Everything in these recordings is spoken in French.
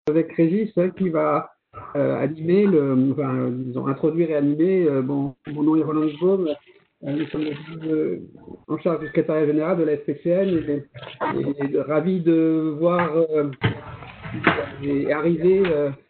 avec Régis qui va animer, disons, introduire et animer. Bon, mon nom est Roland Baum, nous sommes en charge du secrétariat général de la SPCN et ravi de voir arriver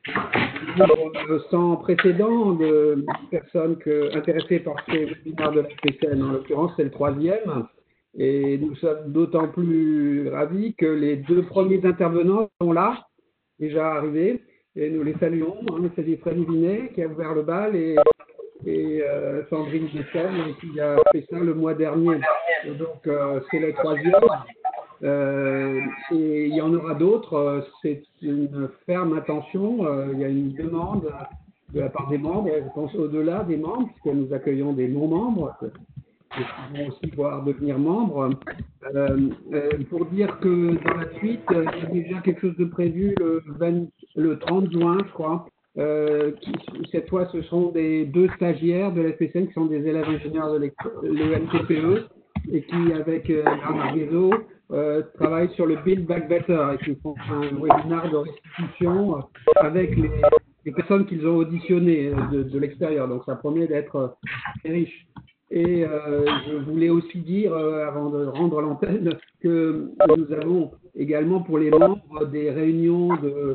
sans précédent de personnes intéressées par ces webinaires de la SPCN. En l'occurrence, c'est le 3e. Et nous sommes d'autant plus ravis que les 2 premiers intervenants sont là, déjà arrivés, et nous les saluons. Il s'agit de Freddy Vinet qui a ouvert le bal et Sandrine Dessel qui a fait ça le mois dernier. Et donc, c'est le 3e. Et il y en aura d'autres. C'est une ferme intention. Il y a une demande de la part des membres, je pense au-delà des membres, puisque nous accueillons des non-membres qui vont aussi pouvoir devenir membres, pour dire que dans la suite, il y a déjà quelque chose de prévu le 30 juin, je crois. Cette fois, ce sont des 2 stagiaires de la SPCN qui sont des élèves ingénieurs de l'ENTPE et qui, avec Bernard Guézot, travaillent sur le Build Back Better et qui font un webinaire de restitution avec les personnes qu'ils ont auditionnées de l'extérieur. Donc, ça promet d'être très riche. Et je voulais aussi dire, avant de rendre l'antenne, que nous avons également pour les membres des réunions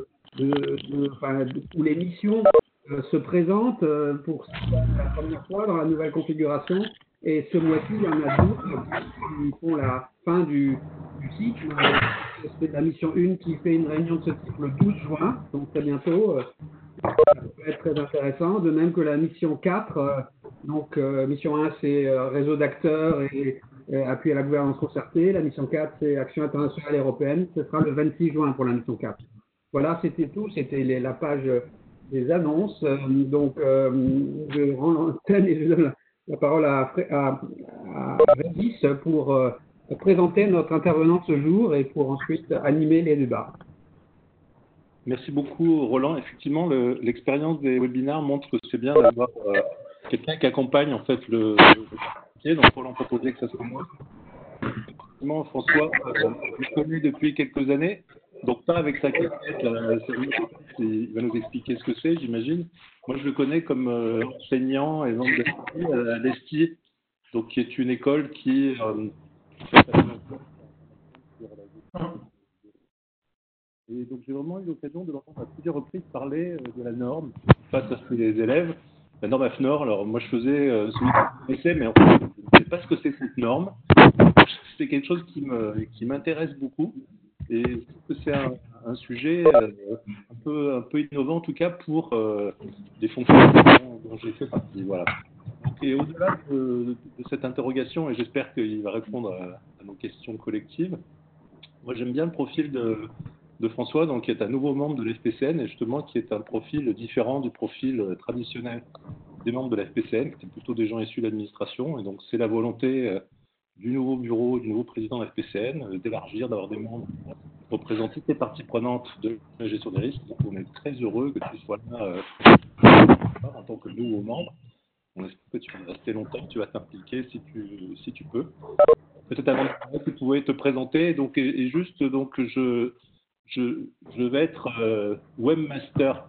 où les missions se présentent pour la première fois dans la nouvelle configuration. Et ce mois-ci, il y en a 12 qui font la fin du cycle. C'est la mission 1 qui fait une réunion de ce type le 12 juin, donc très bientôt. Ça peut être très intéressant, de même que la mission 4. Donc, mission 1, c'est réseau d'acteurs et appui à la gouvernance concertée. La mission 4, c'est action internationale et européenne. Ce sera le 26 juin pour la mission 4. Voilà, c'était tout. C'était la page des annonces. Donc, je rends l'antenne et je donne la parole à Régis pour présenter notre intervenant ce jour et pour ensuite animer les débats. Merci beaucoup, Roland. Effectivement, l'expérience des webinaires montre que c'est bien d'avoir quelqu'un qui accompagne en fait le métier. Donc, Roland proposait que ça soit moi. Effectivement, François, je le connais depuis quelques années, donc pas avec sa casquette. Il va nous expliquer ce que c'est, j'imagine. Moi, je le connais comme enseignant et vente à l'ESTI, donc qui est une école qui et donc, j'ai vraiment eu l'occasion de l'entendre à plusieurs reprises parler de la norme face à ses élèves. La norme AFNOR, alors moi je faisais celui que je connaissais, mais en fait, je ne sais pas ce que c'est que cette norme. C'est quelque chose qui m'intéresse beaucoup et je trouve que c'est un sujet un peu innovant, en tout cas pour des fonctions dont j'ai fait partie. Voilà. Donc, et au-delà de cette interrogation, et j'espère qu'il va répondre à nos questions collectives, moi j'aime bien le profil de François, donc, qui est un nouveau membre de l'FPCN et justement qui est un profil différent du profil traditionnel des membres de la FPCN, qui sont plutôt des gens issus de l'administration. Et donc, c'est la volonté du nouveau bureau, du nouveau président de la FPCN, d'élargir, d'avoir des membres qui représentent toutes les parties prenantes de la gestion des risques. Donc, on est très heureux que tu sois là en tant que nouveau membre. On espère que tu vas rester longtemps, que tu vas t'impliquer si tu peux. Peut-être avant de parler, tu pouvais te présenter. Donc, et juste, donc, je vais être webmaster,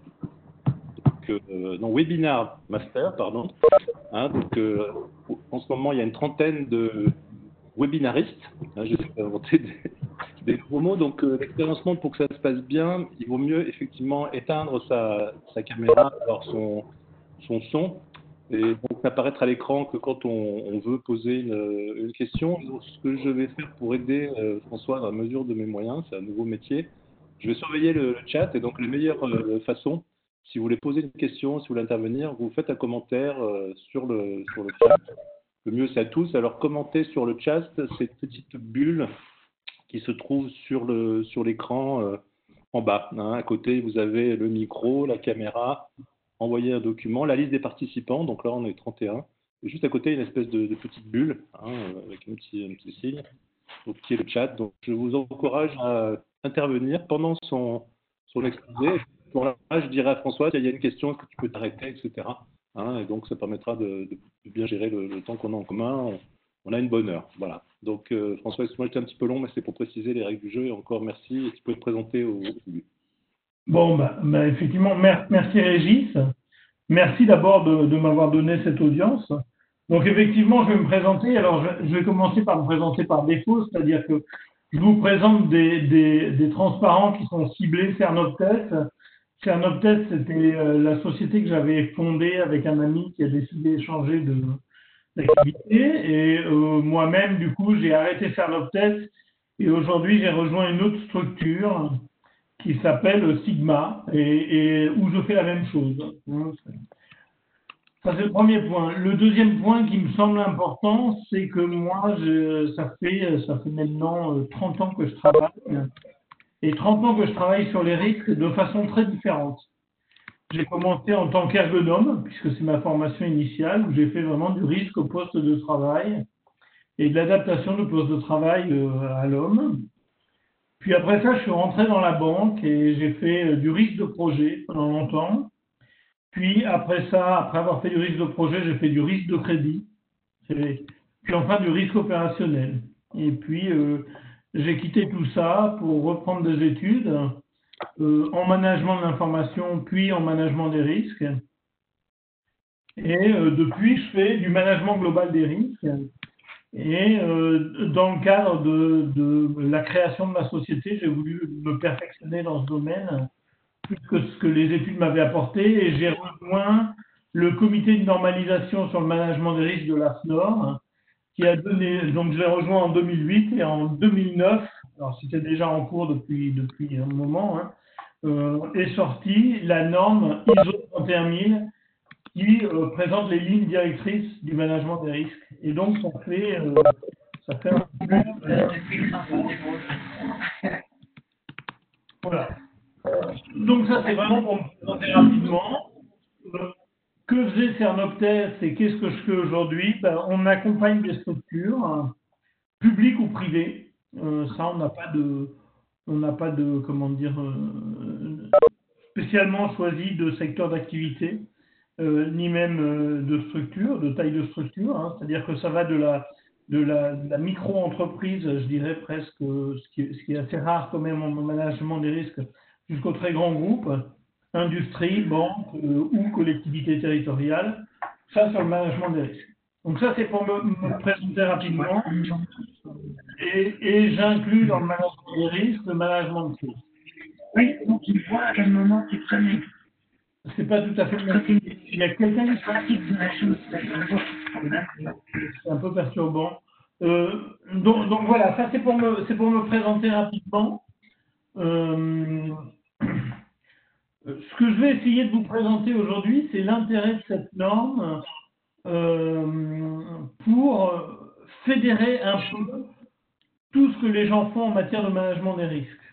non, webinar master, pardon. Hein, donc, en ce moment, il y a une trentaine de webinaristes. Hein, j'essaie d'inventer des nouveaux mots. Donc, l'expérience montre pour que ça se passe bien, il vaut mieux effectivement éteindre sa caméra, alors son son, et donc n'apparaître à l'écran que quand on veut poser une question. Donc, ce que je vais faire pour aider François dans la mesure de mes moyens, c'est un nouveau métier. Je vais surveiller le chat et donc la meilleure façon, si vous voulez poser une question, si vous voulez intervenir, vous faites un commentaire sur le chat. Le mieux, c'est à tous. Alors, commentez sur le chat cette petite bulle qui se trouve sur l'écran en bas. Hein. À côté, vous avez le micro, la caméra, envoyer un document, la liste des participants. Donc là, on est 31. Et juste à côté, une espèce de petite bulle avec un petit signe, donc, qui est le chat. Donc, je vous encourage à intervenir pendant son exposé. Pour là, je dirai à François, il y a une question, est-ce que tu peux t'arrêter, etc. Hein, et donc, ça permettra de bien gérer le temps qu'on a en commun. On a une bonne heure. Voilà. Donc, François, excuse-moi, j'étais un petit peu long, mais c'est pour préciser les règles du jeu. Et encore merci. Et tu peux te présenter au début. Bon, effectivement, merci Régis. Merci d'abord de m'avoir donné cette audience. Donc effectivement, je vais me présenter. Alors, je vais commencer par me présenter par défaut, c'est-à-dire que je vous présente des transparents qui sont ciblés Cernoptest. Cernoptest, c'était la société que j'avais fondée avec un ami qui a décidé de changer d'activité. Et moi-même, du coup, j'ai arrêté Cernoptest et aujourd'hui, j'ai rejoint une autre structure qui s'appelle Sigma et où je fais la même chose. Ça, c'est le premier point. Le deuxième point qui me semble important, c'est que moi, ça fait maintenant 30 ans que je travaille et 30 ans que je travaille sur les risques de façon très différente. J'ai commencé en tant qu'ergonome, puisque c'est ma formation initiale, où j'ai fait vraiment du risque au poste de travail et de l'adaptation du poste de travail à l'homme. Puis après ça, je suis rentré dans la banque et j'ai fait du risque de projet pendant longtemps. Puis après ça, après avoir fait du risque de projet, j'ai fait du risque de crédit. Puis enfin du risque opérationnel. Et puis j'ai quitté tout ça pour reprendre des études en management de l'information, puis en management des risques. Et depuis, je fais du management global des risques. Et dans le cadre de la création de ma société, j'ai voulu me perfectionner dans ce domaine, plus que ce que les études m'avaient apporté, et j'ai rejoint le comité de normalisation sur le management des risques de l'AFNOR, qui a donné, donc je l'ai rejoint en 2008, et en 2009, alors c'était déjà en cours depuis un moment, est sortie la norme ISO 31000, qui présente les lignes directrices du management des risques. Et donc, ça fait un voilà. Donc, ça, c'est vraiment pour me présenter rapidement. Que faisait Cernoptest et qu'est-ce que je fais aujourd'hui? On accompagne des structures, publiques ou privées. Ça, on n'a pas de, comment dire, spécialement choisi de secteur d'activité. Ni même de structure, de taille de structure, hein. C'est-à-dire que ça va de la micro-entreprise, je dirais presque, ce qui est assez rare quand même en management des risques, jusqu'au très grand groupe, industrie, banque ou collectivité territoriale, ça sur le management des risques. Donc ça, c'est pour me présenter rapidement, et j'inclus dans le management des risques le management de crise. Oui, donc il voit à quel moment tu prenais. C'est pas tout à fait le même. Il y a quelqu'un qui pratique de la chose. c'est un peu perturbant. Donc voilà, ça c'est pour me présenter rapidement. Ce que je vais essayer de vous présenter aujourd'hui, c'est l'intérêt de cette norme pour fédérer un peu tout ce que les gens font en matière de management des risques.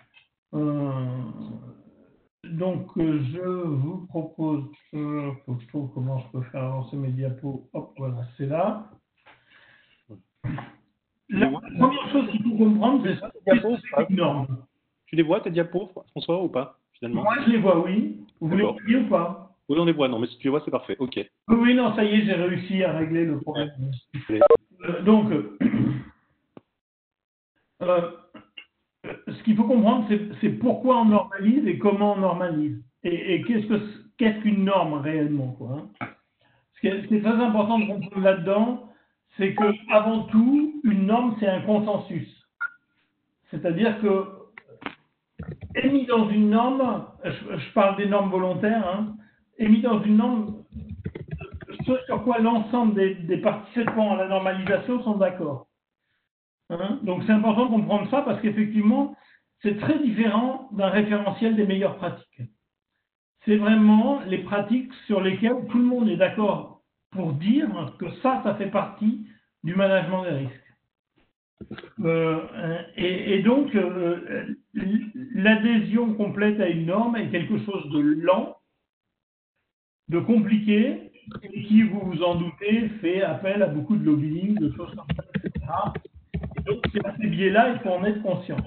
Donc, je vous propose, faut que je trouve comment je peux faire avancer mes diapos. Hop, voilà, c'est là. La première chose qu'il faut comprendre, c'est ça, c'est une norme. Tu les vois, tes diapos, François, ou pas, finalement? Moi, je les vois, oui. Vous voulez les voir ou pas? Oui, on les voit, non, mais si tu les vois, c'est parfait, ok. Oui, non, ça y est, j'ai réussi à régler le problème. Donc, ce qu'il faut comprendre, c'est pourquoi on normalise et comment on normalise. Et qu'est-ce qu'une norme réellement, quoi, hein. Ce qui est très important de comprendre là-dedans, c'est que avant tout, une norme, c'est un consensus. C'est-à-dire que, émis dans une norme, je parle des normes volontaires, hein, émis dans une norme, ce sur quoi l'ensemble des participants à la normalisation sont d'accord. Hein. Donc c'est important de comprendre ça parce qu'effectivement, c'est très différent d'un référentiel des meilleures pratiques. C'est vraiment les pratiques sur lesquelles tout le monde est d'accord pour dire que ça fait partie du management des risques. Et donc, l'adhésion complète à une norme est quelque chose de lent, de compliqué, et qui, vous vous en doutez, fait appel à beaucoup de lobbying, de choses comme ça, etc. Et donc, ces biais-là, il faut en être conscient.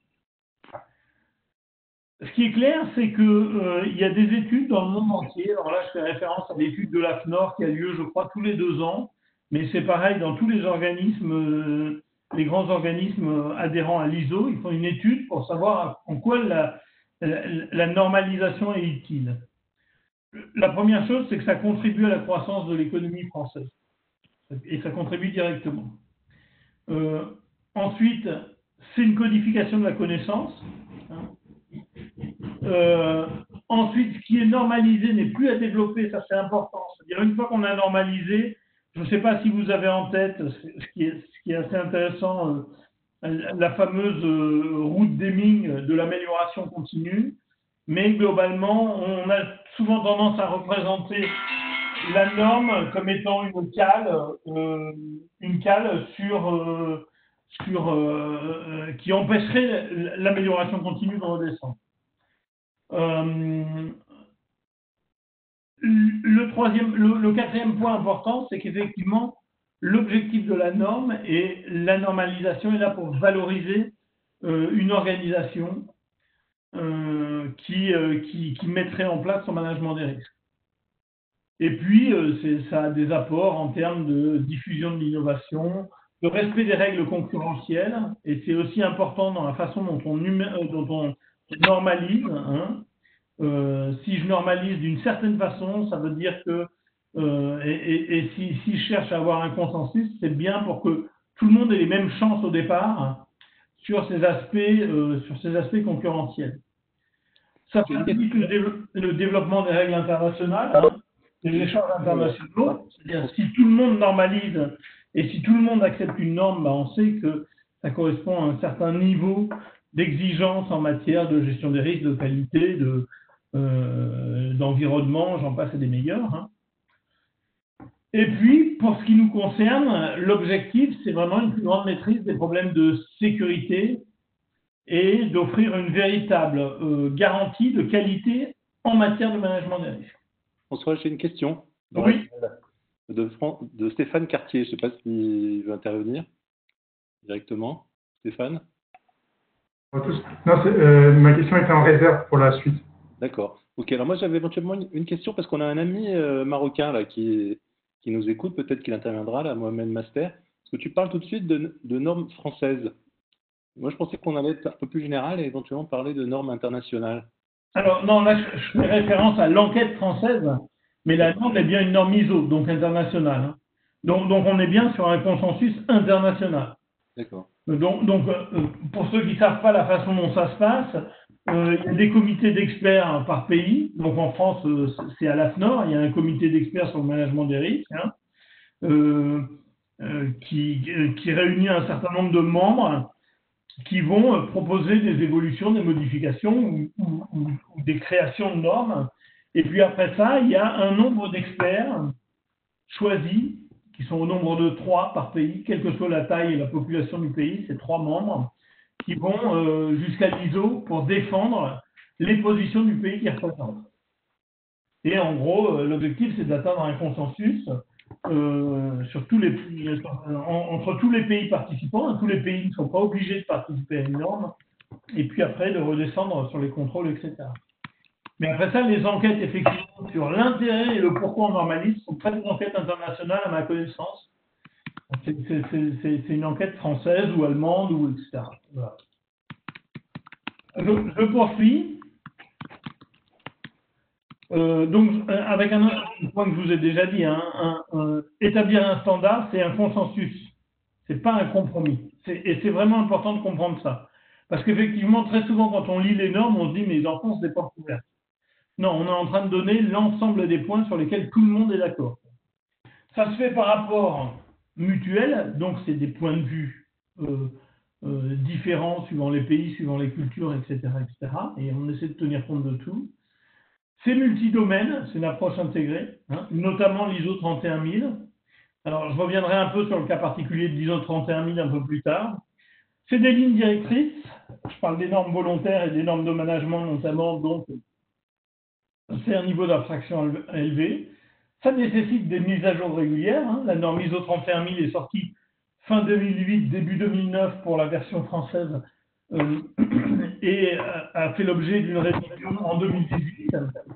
Ce qui est clair, c'est qu'il y a des études dans le monde entier. Alors là, je fais référence à l'étude de l'AFNOR qui a lieu, je crois, tous les 2 ans. Mais c'est pareil dans tous les grands organismes adhérents à l'ISO. Ils font une étude pour savoir en quoi la normalisation est utile. La première chose, c'est que ça contribue à la croissance de l'économie française. Et ça contribue directement. Ensuite, c'est une codification de la connaissance. Ensuite, ce qui est normalisé n'est plus à développer, ça c'est important. C'est-à-dire, une fois qu'on a normalisé, je ne sais pas si vous avez en tête ce qui est assez intéressant, la fameuse route Deming de l'amélioration continue, mais globalement, on a souvent tendance à représenter la norme comme étant une cale qui empêcherait l'amélioration continue de redescendre. Le quatrième point important, c'est qu'effectivement, l'objectif de la norme et la normalisation est là pour valoriser une organisation qui mettrait en place son management des risques. Et puis, ça a des apports en termes de diffusion de l'innovation, de respect des règles concurrentielles, et c'est aussi important dans la façon dont on normalise. Hein. Si je normalise d'une certaine façon, ça veut dire que, si je cherche à avoir un consensus, c'est bien pour que tout le monde ait les mêmes chances au départ sur ces aspects concurrentiels. Ça facilite le développement des règles internationales, hein, des échanges internationaux. C'est-à-dire, si tout le monde normalise et si tout le monde accepte une norme, on sait que ça correspond à un certain niveau d'exigence en matière de gestion des risques, de qualité, d'environnement, j'en passe et des meilleurs. Hein. Et puis, pour ce qui nous concerne, l'objectif, c'est vraiment une plus grande maîtrise des problèmes de sécurité et d'offrir une véritable garantie de qualité en matière de management des risques. François, j'ai une question. Oui. De Stéphane Cartier. Je ne sais pas s'il veut intervenir directement. Stéphane? Non, ma question était en réserve pour la suite. D'accord. Ok, alors moi j'avais éventuellement une question parce qu'on a un ami marocain là, qui nous écoute, peut-être qu'il interviendra, là, Mohamed Master. Est-ce que tu parles tout de suite de normes françaises? Moi je pensais qu'on allait être un peu plus général et éventuellement parler de normes internationales. Alors non, là je fais référence à l'enquête française, mais la norme est bien une norme ISO, donc internationale. Hein. Donc on est bien sur un consensus international. D'accord. Donc pour ceux qui ne savent pas la façon dont ça se passe, il y a des comités d'experts par pays. Donc en France, c'est à l'AFNOR, il y a un comité d'experts sur le management des risques, hein, qui réunit un certain nombre de membres qui vont proposer des évolutions, des modifications ou des créations de normes. Et puis après ça, il y a un nombre d'experts choisis, qui sont au nombre de 3 par pays, quelle que soit la taille et la population du pays, c'est 3 membres, qui vont jusqu'à l'ISO pour défendre les positions du pays qu'ils représentent. Et en gros, l'objectif, c'est d'atteindre un consensus entre tous les pays participants. Tous les pays ne sont pas obligés de participer à une norme, et puis après de redescendre sur les contrôles, etc. Mais après ça, les enquêtes effectivement sur l'intérêt et le pourquoi on normalise sont très des enquêtes internationales à ma connaissance. C'est une enquête française ou allemande ou etc. Voilà. Je poursuis. Donc, avec un autre point que je vous ai déjà dit, établir un standard, c'est un consensus. C'est pas un compromis. Et c'est vraiment important de comprendre ça. Parce qu'effectivement, très souvent, quand on lit les normes, on se dit, mais les enfants, c'est des portes ouvertes. Non, on est en train de donner l'ensemble des points sur lesquels tout le monde est d'accord. Ça se fait par rapport mutuel, donc c'est des points de vue différents suivant les pays, suivant les cultures, etc., etc. Et on essaie de tenir compte de tout. C'est multidomaine, c'est une approche intégrée, hein, notamment l'ISO 31000. Alors, je reviendrai un peu sur le cas particulier de l'ISO 31000 un peu plus tard. C'est des lignes directrices. Je parle des normes volontaires et des normes de management notamment, donc c'est un niveau d'abstraction élevé. Ça nécessite des mises à jour régulières. Hein. La norme ISO 31000 est sortie fin 2008, début 2009 pour la version française et a fait l'objet d'une révision en 2018.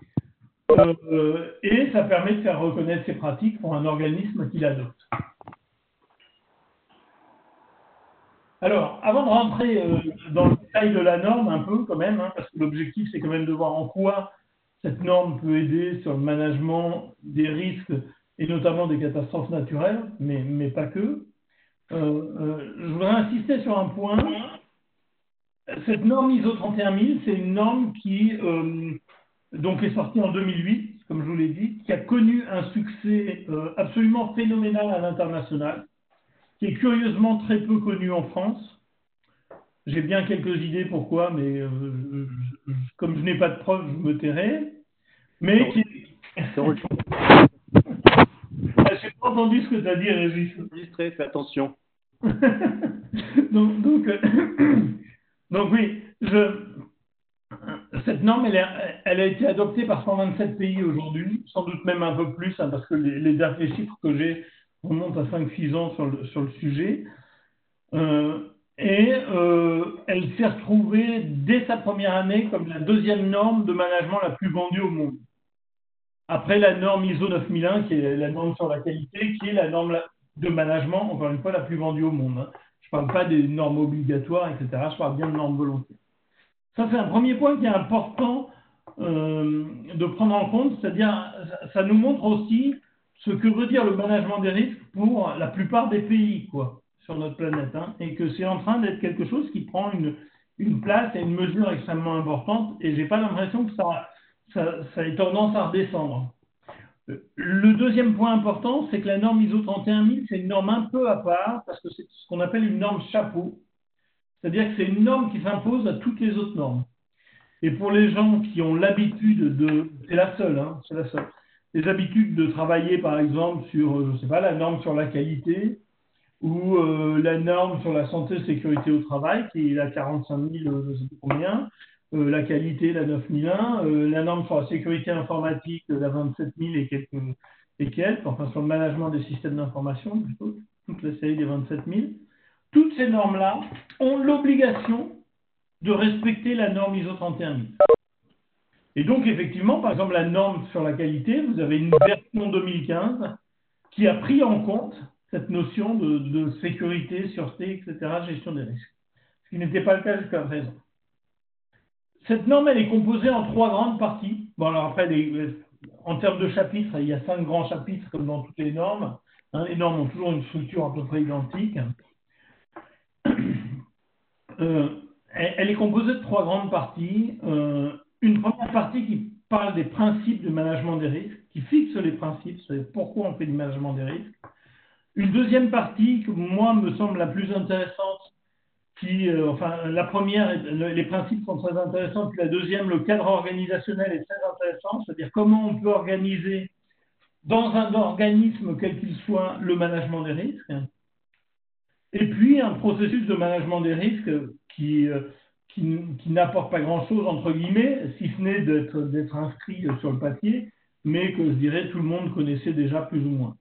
Et ça permet de faire reconnaître ces pratiques pour un organisme qui l'adopte. Alors, avant de rentrer dans le détails de la norme un peu quand même, hein, parce que l'objectif, c'est quand même de voir en quoi cette norme peut aider sur le management des risques et notamment des catastrophes naturelles, mais pas que. Je voudrais insister sur un point. Cette norme ISO 31000, c'est une norme qui donc est sortie en 2008, comme je vous l'ai dit, qui a connu un succès absolument phénoménal à l'international, qui est curieusement très peu connu en France. J'ai bien quelques idées pourquoi, mais comme je n'ai pas de preuves, je me tairai. Mais qui... J'ai pas entendu ce que tu as dit, Régis. Enregistré, fais attention. donc oui, cette norme, elle a été adoptée par 127 pays aujourd'hui, sans doute même un peu plus, hein, parce que les derniers chiffres que j'ai remontent à 5-6 ans sur le sujet. Elle s'est retrouvée dès sa première année comme la deuxième norme de management la plus vendue au monde. Après la norme ISO 9001, qui est la norme sur la qualité, qui est la norme de management, encore une fois, la plus vendue au monde. Hein. Je ne parle pas des normes obligatoires, etc. Je parle bien de normes volontaires. Ça, c'est un premier point qui est important de prendre en compte, c'est-à-dire ça nous montre aussi ce que veut dire le management des risques pour la plupart des pays sur notre planète, hein, et que c'est en train d'être quelque chose qui prend une place et une mesure extrêmement importante, et je n'ai pas l'impression que ça ait tendance à redescendre. Le deuxième point important, c'est que la norme ISO 31000, c'est une norme un peu à part, parce que c'est ce qu'on appelle une norme chapeau, c'est-à-dire que c'est une norme qui s'impose à toutes les autres normes. Et pour les gens qui ont l'habitude c'est la seule, les habitudes de travailler par exemple sur, je sais pas, la norme sur la qualité ou la norme sur la santé et sécurité au travail, qui est la 45 000, je ne sais plus combien, la qualité, la 9001, la norme sur la sécurité informatique, la 27 000 et quelques, enfin sur le management des systèmes d'information, plutôt, toute la série des 27 000. Toutes ces normes-là ont l'obligation de respecter la norme ISO 31000. Et donc, effectivement, par exemple, la norme sur la qualité, vous avez une version 2015 qui a pris en compte cette notion de sécurité, sûreté, etc., gestion des risques, ce qui n'était pas le cas jusqu'à présent. Cette norme, elle est composée en 3 grandes parties. Bon, alors après, en termes de chapitres, il y a 5 grands chapitres, comme dans toutes les normes. Hein, les normes ont toujours une structure à peu près identique. Elle est composée de 3 grandes parties. Une première partie qui parle des principes de management des risques, qui fixe les principes, c'est pourquoi on fait du management des risques. Une deuxième partie, que moi me semble la plus intéressante, la première, les principes sont très intéressants, puis la deuxième, le cadre organisationnel est très intéressant, c'est-à-dire comment on peut organiser dans un organisme, quel qu'il soit, le management des risques. Et puis, un processus de management des risques qui n'apporte pas grand-chose, entre guillemets, si ce n'est d'être inscrit sur le papier, mais que, je dirais, tout le monde connaissait déjà plus ou moins.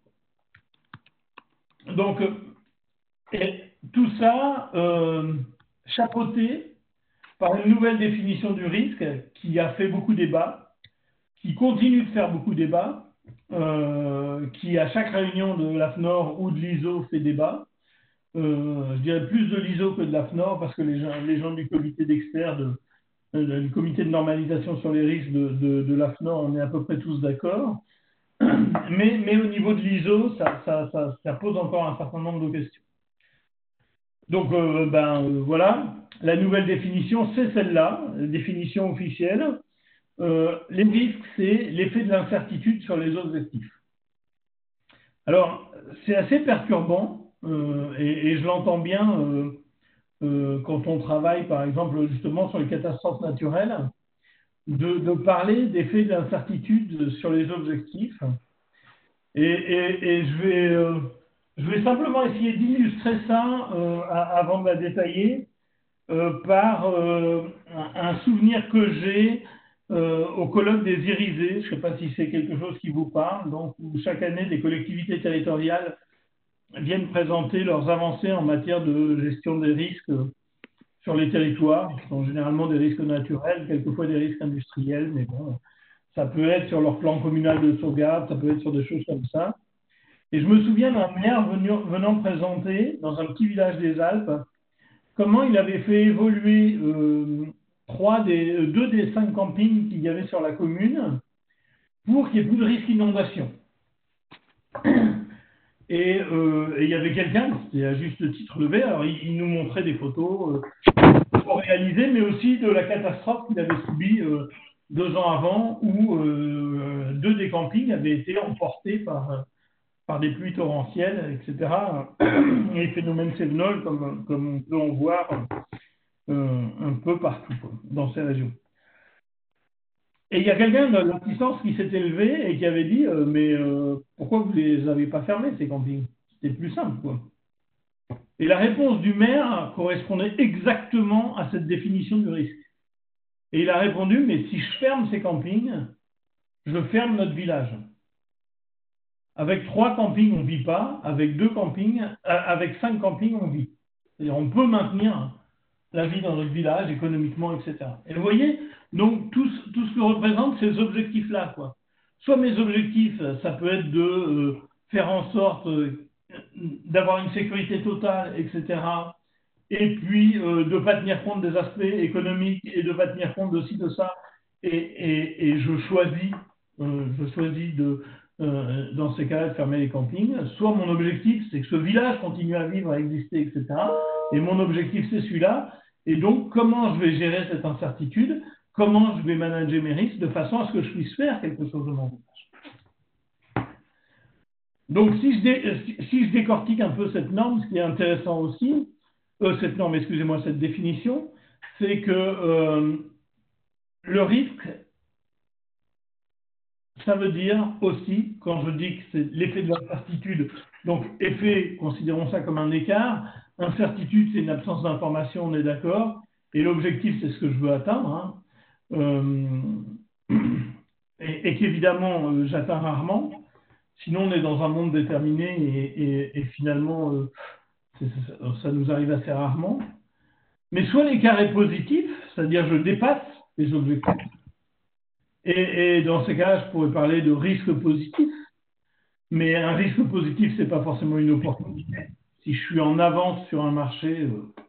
Donc, tout ça chapeauté par une nouvelle définition du risque qui a fait beaucoup débat, qui continue de faire beaucoup débat, qui, à chaque réunion de l'AFNOR ou de l'ISO, fait débat. Je dirais plus de l'ISO que de l'AFNOR parce que les gens du comité d'experts, du comité de normalisation sur les risques de l'AFNOR, on est à peu près tous d'accord. Mais au niveau de l'ISO, ça pose encore un certain nombre de questions. Donc, voilà, la nouvelle définition, c'est celle-là, la définition officielle. Les risques, c'est l'effet de l'incertitude sur les objectifs. Alors, c'est assez perturbant. Et je l'entends bien quand on travaille, par exemple, justement sur les catastrophes naturelles, de parler d'effet d'incertitude sur les objectifs. Et je vais simplement essayer d'illustrer ça avant de la détailler par un souvenir que j'ai au colloque des Irisés. Je ne sais pas si c'est quelque chose qui vous parle, donc où chaque année des collectivités territoriales viennent présenter leurs avancées en matière de gestion des risques sur les territoires, qui sont généralement des risques naturels, quelquefois des risques industriels, mais bon, ça peut être sur leur plan communal de sauvegarde, ça peut être sur des choses comme ça. Et je me souviens d'un maire venant présenter dans un petit village des Alpes comment il avait fait évoluer 2 des 5 campings qu'il y avait sur la commune pour qu'il n'y ait plus de risque d'inondation. Et il y avait quelqu'un qui était à juste titre levé, alors il nous montrait des photos réalisées, mais aussi de la catastrophe qu'il avait subie 2 ans avant, où 2 des campings avaient été emportés par des pluies torrentielles, etc. Et phénomènes cévenols, comme on peut en voir un peu partout dans ces régions. Et il y a quelqu'un de l'assistance qui s'était levé et qui avait dit mais pourquoi vous ne les avez pas fermés, ces campings? C'était plus simple, quoi. Et la réponse du maire correspondait exactement à cette définition du risque. Et il a répondu, mais si je ferme ces campings, je ferme notre village. Avec 3 campings, on ne vit pas. Avec 5 campings, on vit. C'est-à-dire, on peut maintenir la vie dans notre village, économiquement, etc. Et vous voyez, donc, tout ce que représentent ces objectifs-là, quoi. Soit mes objectifs, ça peut être de faire en sorte d'avoir une sécurité totale, etc. Et puis, de ne pas tenir compte des aspects économiques et de ne pas tenir compte de ci, de ça. Et je choisis dans ces cas-là, de fermer les campings. Soit mon objectif, c'est que ce village continue à vivre, à exister, etc. Et mon objectif, c'est celui-là. Et donc, comment je vais gérer cette incertitude? Comment je vais manager mes risques de façon à ce que je puisse faire quelque chose de mon village? Donc, si je décortique un peu cette norme, ce qui est intéressant aussi, cette définition, c'est que le risque, ça veut dire aussi, quand je dis que c'est l'effet de l'incertitude, donc effet, considérons ça comme un écart, incertitude, c'est une absence d'information, on est d'accord, et l'objectif, c'est ce que je veux atteindre, et qu'évidemment, j'atteins rarement, sinon on est dans un monde déterminé, et finalement, ça nous arrive assez rarement. Mais soit l'écart est positif, c'est-à-dire je dépasse les objectifs, et dans ces cas, je pourrais parler de risque positif. Mais un risque positif, ce n'est pas forcément une opportunité. Si je suis en avance sur un marché,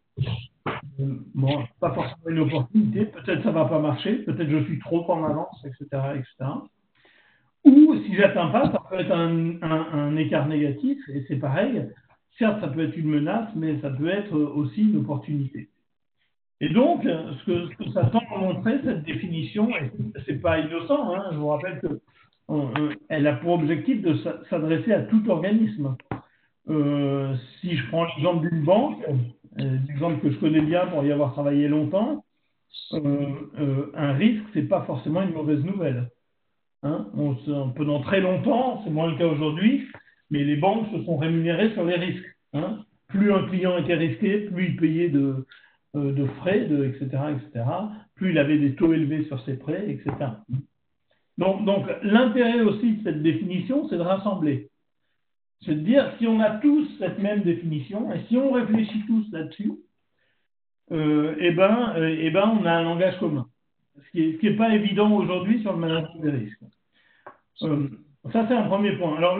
pas forcément une opportunité. Peut-être ça ne va pas marcher. Peut-être je suis trop en avance, etc. etc. Ou si je n'atteins pas, ça peut être un écart négatif. Et c'est pareil. Certes, ça peut être une menace, mais ça peut être aussi une opportunité. Et donc, ce que ça tend à montrer, cette définition, et ce n'est pas innocent, je vous rappelle qu'elle a pour objectif de s'adresser à tout organisme. Si je prends l'exemple d'une banque, l'exemple que je connais bien pour y avoir travaillé longtemps, un risque, ce n'est pas forcément une mauvaise nouvelle. Pendant très longtemps, c'est moins le cas aujourd'hui, mais les banques se sont rémunérées sur les risques. Plus un client était risqué, plus il payait de frais, etc., etc., plus il avait des taux élevés sur ses prêts, etc. Donc l'intérêt aussi de cette définition, c'est de rassembler. C'est de dire, si on a tous cette même définition, et si on réfléchit tous là-dessus, on a un langage commun. Ce qui n'est pas évident aujourd'hui sur le management des risques. Ça, c'est un premier point. Alors,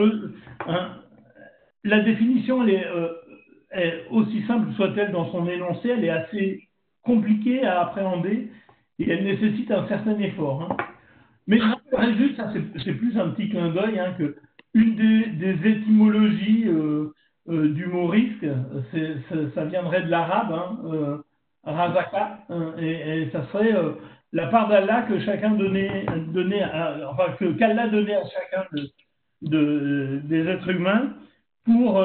la définition, elle est aussi simple soit-elle dans son énoncé, elle est assez compliquée à appréhender et elle nécessite un certain effort. Mais je rappellerai juste, ça c'est plus un petit clin d'œil, que une des étymologies du mot risque, ça viendrait de l'arabe, razaka, et ça serait la part d'Allah que chacun qu'Allah donnait à chacun des êtres humains pour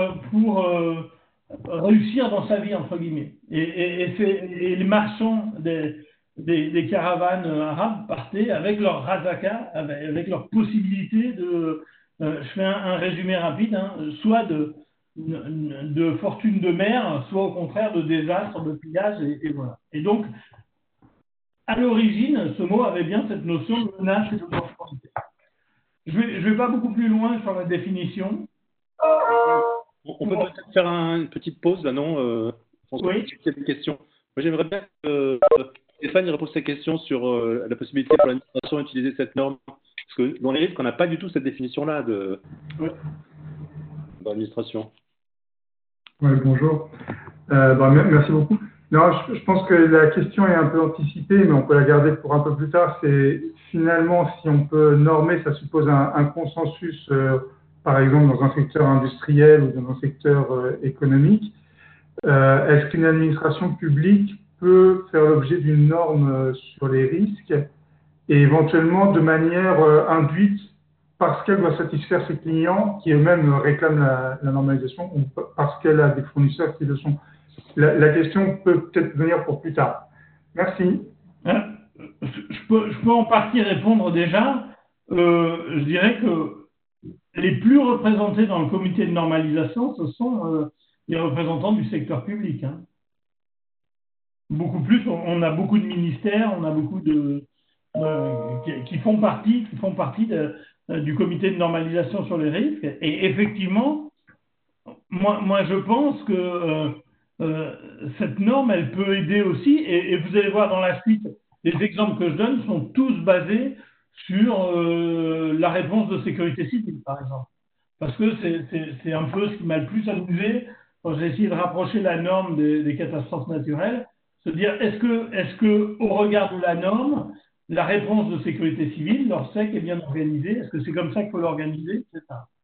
réussir dans sa vie, entre guillemets. Et les marchands des caravanes arabes partaient avec leur razaka, avec leur possibilité de... je fais un résumé rapide, soit de fortune de mer, soit au contraire de désastre, de pillage, et voilà. Et donc, à l'origine, ce mot avait bien cette notion de menace et d'opportunité. Je vais pas beaucoup plus loin sur la définition. On peut peut-être faire une petite pause là, non François, oui. Il y a des questions. Moi, j'aimerais bien que Stéphane repose ses questions sur la possibilité pour l'administration d'utiliser cette norme. Parce que dans les risques, on n'a pas du tout cette définition-là d'administration. Oui, bonjour. Merci beaucoup. Non, je pense que la question est un peu anticipée, mais on peut la garder pour un peu plus tard. C'est finalement, si on peut normer, ça suppose un consensus, par exemple, dans un secteur industriel ou dans un secteur économique. Est-ce qu'une administration publique peut faire l'objet d'une norme sur les risques et éventuellement de manière induite parce qu'elle doit satisfaire ses clients qui eux-mêmes réclament la normalisation ou parce qu'elle a des fournisseurs qui le sont? La question peut peut-être venir pour plus tard. Merci. Je peux en partie répondre déjà. Je dirais que les plus représentés dans le comité de normalisation, ce sont les représentants du secteur public. Hein. Beaucoup plus, on a beaucoup de ministères, on a beaucoup de qui font partie du comité de normalisation sur les risques. Et effectivement, moi je pense que cette norme, elle peut aider aussi. Et vous allez voir dans la suite, les exemples que je donne sont tous basés sur la réponse de sécurité civile, par exemple. Parce que c'est un peu ce qui m'a le plus amusé quand j'ai essayé de rapprocher la norme des catastrophes naturelles, se dire est-ce que au regard de la norme, la réponse de sécurité civile, l'ORSEC, est bien organisée? Est-ce que c'est comme ça qu'il faut l'organiser, etc.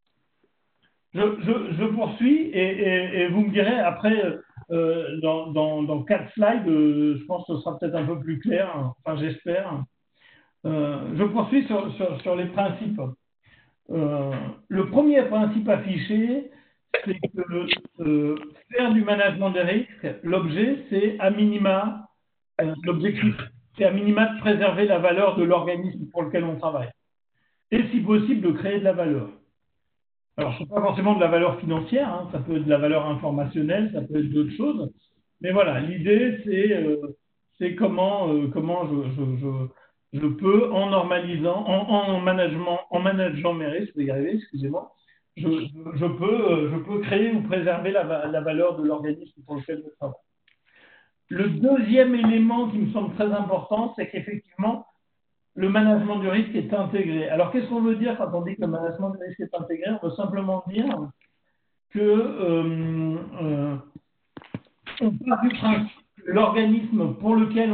Je poursuis et vous me direz après, dans 4 slides, je pense que ce sera peut-être un peu plus clair, enfin j'espère. Je poursuis sur les principes. Le premier principe affiché, c'est que faire du management des risques, l'objet, c'est à minima, l'objectif, c'est à minima de préserver la valeur de l'organisme pour lequel on travaille. Et si possible, de créer de la valeur. Alors, ce n'est pas forcément de la valeur financière, hein, ça peut être de la valeur informationnelle, ça peut être d'autres choses. Mais voilà, l'idée, c'est comment je peux, en normalisant, en manageant mes risques, je vais y arriver, excusez-moi, je peux créer ou préserver la valeur de l'organisme pour lequel je travaille. Le deuxième élément qui me semble très important, c'est qu'effectivement, le management du risque est intégré. Alors, qu'est-ce qu'on veut dire quand on dit que le management du risque est intégré? On veut simplement dire que on part du principe que l'organisme pour lequel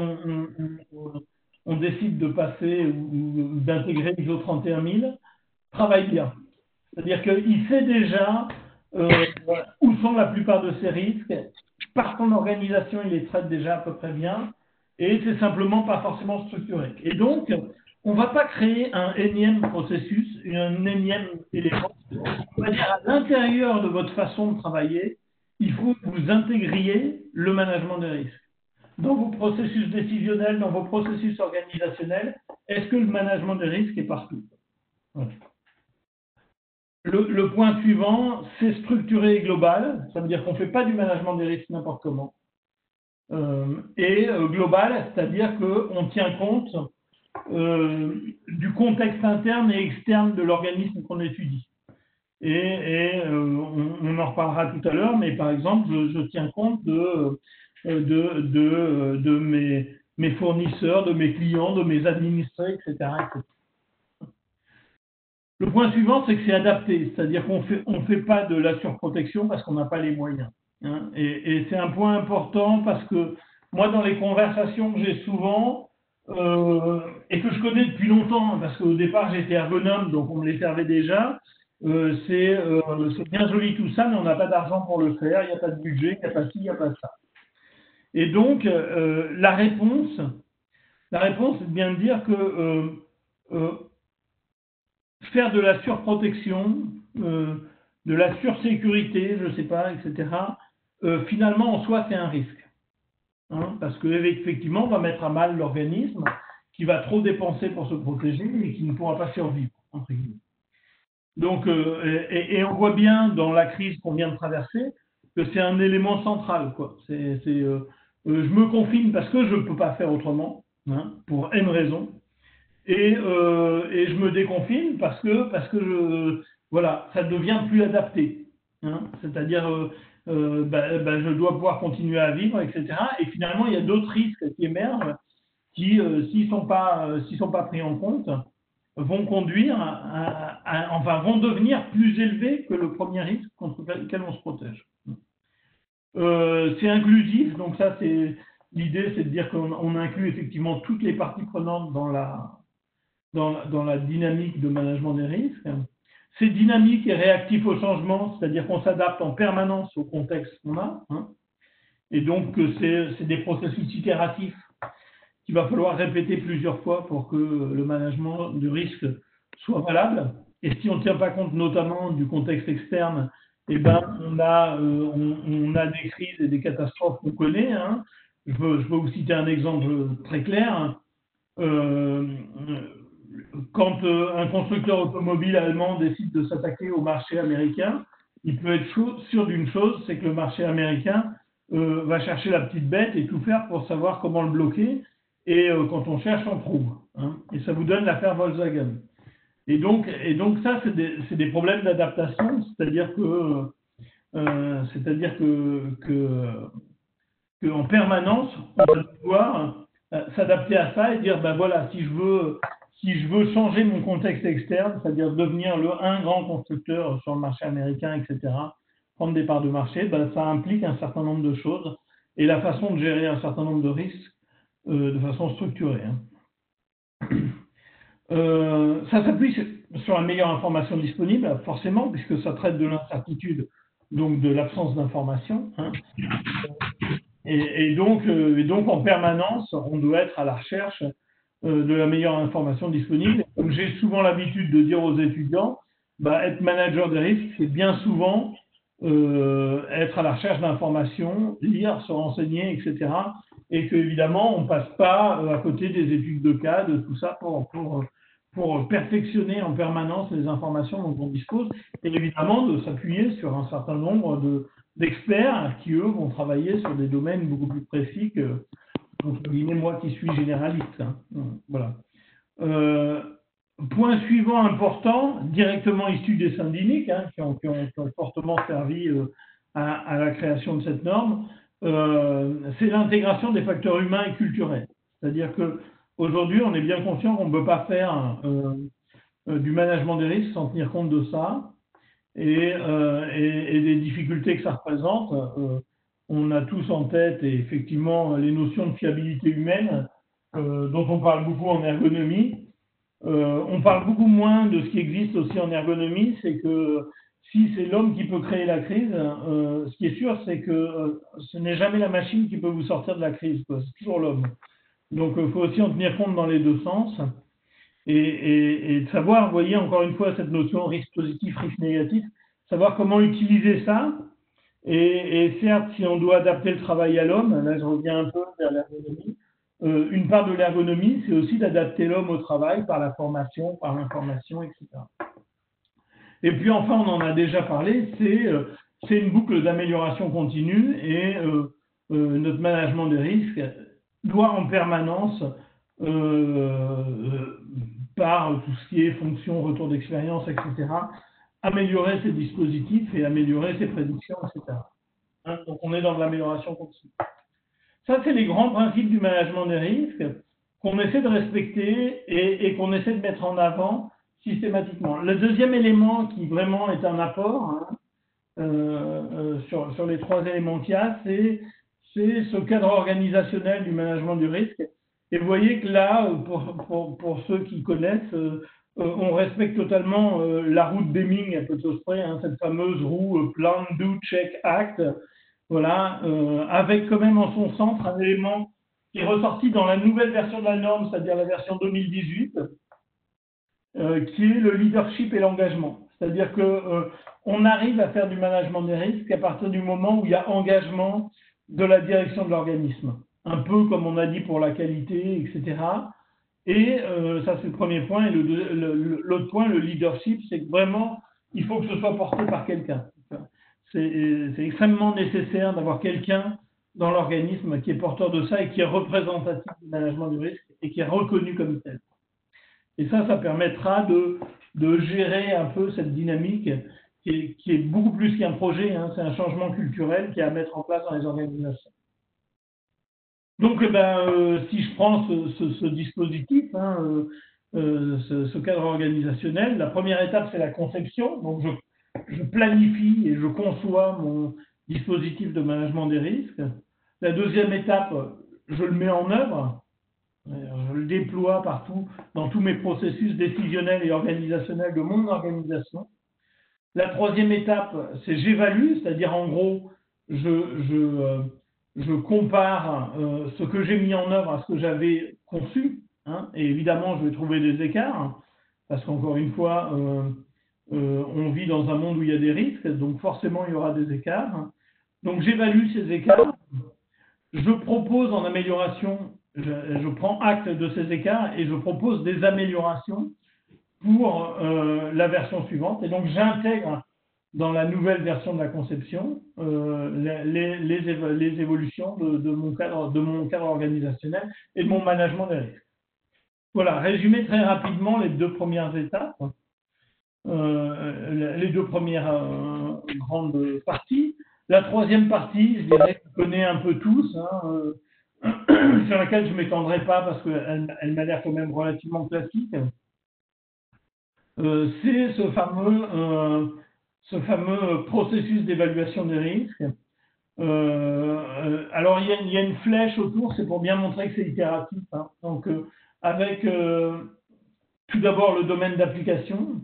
on décide de passer ou d'intégrer ISO 31000 travaille bien. C'est-à-dire qu'il sait déjà où sont la plupart de ces risques. Par son organisation, il les traite déjà à peu près bien. Et c'est simplement pas forcément structuré. Et donc, on ne va pas créer un énième processus, un énième élément. On va dire à l'intérieur de votre façon de travailler, il faut que vous intégriez le management des risques. Dans vos processus décisionnels, dans vos processus organisationnels, est-ce que le management des risques est partout? Voilà. Le point suivant, c'est structuré et global. Ça veut dire qu'on ne fait pas du management des risques n'importe comment. Global, c'est-à-dire qu'on tient compte du contexte interne et externe de l'organisme qu'on étudie. On en reparlera tout à l'heure, mais par exemple, je tiens compte de mes fournisseurs, de mes clients, de mes administrés, etc. Le point suivant, c'est que c'est adapté, c'est-à-dire qu'on fait pas de la surprotection parce qu'on n'a pas les moyens. Hein. Et c'est un point important parce que moi, dans les conversations que j'ai souvent, et que je connais depuis longtemps, parce qu'au départ, j'étais ergonome, donc on me les servait déjà, c'est bien joli tout ça, mais on n'a pas d'argent pour le faire, il n'y a pas de budget, il n'y a pas ci, il n'y a pas ça. Et donc, la réponse, c'est de bien dire que faire de la surprotection, de la sursécurité, je ne sais pas, etc., finalement, en soi, c'est un risque. Hein, parce qu'effectivement, on va mettre à mal l'organisme qui va trop dépenser pour se protéger et qui ne pourra pas survivre, entre guillemets. Donc, et on voit bien dans la crise qu'on vient de traverser que c'est un élément central, quoi. Je me confine parce que je ne peux pas faire autrement, hein, pour N raisons. Et je me déconfine parce que voilà, ça devient plus adapté. Hein, c'est-à-dire, je dois pouvoir continuer à vivre, etc. Et finalement, il y a d'autres risques qui émergent qui, s'ils sont pas pris en compte, vont conduire vont devenir plus élevés que le premier risque contre lequel on se protège. C'est inclusif, donc ça, l'idée, c'est de dire qu'on inclut effectivement toutes les parties prenantes dans la dynamique de management des risques. C'est dynamique et réactif au changement, c'est-à-dire qu'on s'adapte en permanence au contexte qu'on a, hein. Et donc, c'est des processus itératifs qu'il va falloir répéter plusieurs fois pour que le management du risque soit valable. Et si on ne tient pas compte notamment du contexte externe, eh ben, on a des crises et des catastrophes qu'on connaît, hein. Je peux vous citer un exemple très clair. Quand un constructeur automobile allemand décide de s'attaquer au marché américain, il peut être sûr d'une chose, c'est que le marché américain va chercher la petite bête et tout faire pour savoir comment le bloquer. Et quand on cherche, on trouve, hein. Et ça vous donne l'affaire Volkswagen. Et donc ça, c'est des problèmes d'adaptation, c'est-à-dire que en permanence, on va devoir s'adapter à ça et dire, ben voilà, si je veux changer mon contexte externe, c'est-à-dire devenir un grand constructeur sur le marché américain, etc., prendre des parts de marché, ben, ça implique un certain nombre de choses et la façon de gérer un certain nombre de risques de façon structurée, hein. Ça s'appuie sur la meilleure information disponible, forcément, puisque ça traite de l'incertitude, donc de l'absence d'information, hein. Et donc, en permanence, on doit être à la recherche de la meilleure information disponible. Comme j'ai souvent l'habitude de dire aux étudiants, bah, être manager des risques, c'est bien souvent être à la recherche d'informations, lire, se renseigner, etc. Et qu'évidemment, on ne passe pas à côté des études de cas, de tout ça, pour perfectionner en permanence les informations dont on dispose, et évidemment de s'appuyer sur un certain nombre d'experts qui, eux, vont travailler sur des domaines beaucoup plus précis que, entre guillemets, moi qui suis généraliste, hein. Voilà. Point suivant important, directement issu des syndics, hein, qui ont fortement servi à la création de cette norme, c'est l'intégration des facteurs humains et culturels. C'est-à-dire qu'aujourd'hui, on est bien conscient qu'on ne peut pas faire du management des risques sans tenir compte de ça et des difficultés que ça représente. On a tous en tête, et effectivement, les notions de fiabilité humaine dont on parle beaucoup en ergonomie. On parle beaucoup moins de ce qui existe aussi en ergonomie, c'est que si c'est l'homme qui peut créer la crise, ce qui est sûr, c'est que ce n'est jamais la machine qui peut vous sortir de la crise, c'est toujours l'homme. Donc il faut aussi en tenir compte dans les deux sens et de savoir, vous voyez encore une fois cette notion risque positif, risque négatif, savoir comment utiliser ça. Et certes, si on doit adapter le travail à l'homme, là je reviens un peu vers l'ergonomie, une part de l'ergonomie, c'est aussi d'adapter l'homme au travail par la formation, par l'information, etc. Et puis enfin, on en a déjà parlé, c'est une boucle d'amélioration continue et notre management des risques doit en permanence, par tout ce qui est fonction, retour d'expérience, etc., améliorer ses dispositifs et améliorer ses prédictions, etc. Hein, donc on est dans de l'amélioration continue. Ça, c'est les grands principes du management des risques qu'on essaie de respecter et qu'on essaie de mettre en avant systématiquement. Le deuxième élément qui vraiment est un apport, hein, sur les trois éléments qu'il y a, c'est ce cadre organisationnel du management du risque. Et vous voyez que là, pour ceux qui connaissent, on respecte totalement la roue de Deming à peu près, hein, cette fameuse roue Plan, Do, Check, Act. Voilà, avec quand même en son centre un élément qui est ressorti dans la nouvelle version de la norme, c'est-à-dire la version 2018, qui est le leadership et l'engagement. C'est-à-dire qu'on arrive à faire du management des risques à partir du moment où il y a engagement de la direction de l'organisme. Un peu comme on a dit pour la qualité, etc. Et ça, c'est le premier point. Et l'autre point, le leadership, c'est que vraiment, il faut que ce soit porté par quelqu'un. C'est extrêmement nécessaire d'avoir quelqu'un dans l'organisme qui est porteur de ça et qui est représentatif du management du risque et qui est reconnu comme tel. Et ça permettra de gérer un peu cette dynamique qui est beaucoup plus qu'un projet, hein. C'est un changement culturel qui est à mettre en place dans les organisations. Donc, si je prends ce dispositif, hein, ce cadre organisationnel, la première étape, c'est la conception. Donc, je planifie et je conçois dispositif de management des risques. La deuxième étape, je le mets en œuvre, je le déploie partout, dans tous mes processus décisionnels et organisationnels de mon organisation. La troisième étape, c'est j'évalue, c'est-à-dire en gros, je compare ce que j'ai mis en œuvre à ce que j'avais conçu, hein, et évidemment, je vais trouver des écarts, parce qu'encore une fois, on vit dans un monde où il y a des risques, donc forcément, il y aura des écarts. Donc, j'évalue ces écarts, je propose en amélioration, je prends acte de ces écarts et je propose des améliorations pour la version suivante. Et donc, j'intègre dans la nouvelle version de la conception les évolutions de mon cadre organisationnel et de mon management des risques. Voilà, résumer très rapidement les deux premières étapes, les deux premières grandes parties. La troisième partie, je dirais qu'on connaît un peu tous, hein, sur laquelle je ne m'étendrai pas parce qu'elle m'a l'air quand même relativement classique. C'est ce fameux processus d'évaluation des risques. Alors, il y a une flèche autour, c'est pour bien montrer que c'est itératif. Hein. Donc, avec tout d'abord le domaine d'application,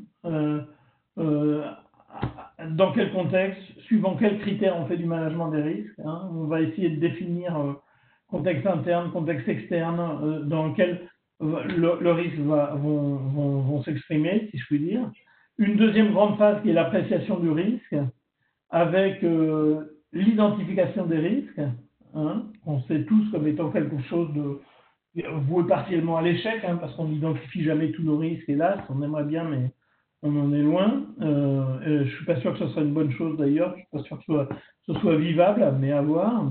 dans quel contexte, suivant quels critères on fait du management des risques. Hein. On va essayer de définir contexte interne, contexte externe, dans lequel le risque vont s'exprimer, si je puis dire. Une deuxième grande phase qui est l'appréciation du risque, avec l'identification des risques. Hein. On sait tous comme étant quelque chose de voué partiellement à l'échec, hein, parce qu'on n'identifie jamais tous nos risques, hélas, on aimerait bien, mais on en est loin. Je ne suis pas sûr que ce soit une bonne chose d'ailleurs, je ne suis pas sûr que ce soit vivable, mais à voir.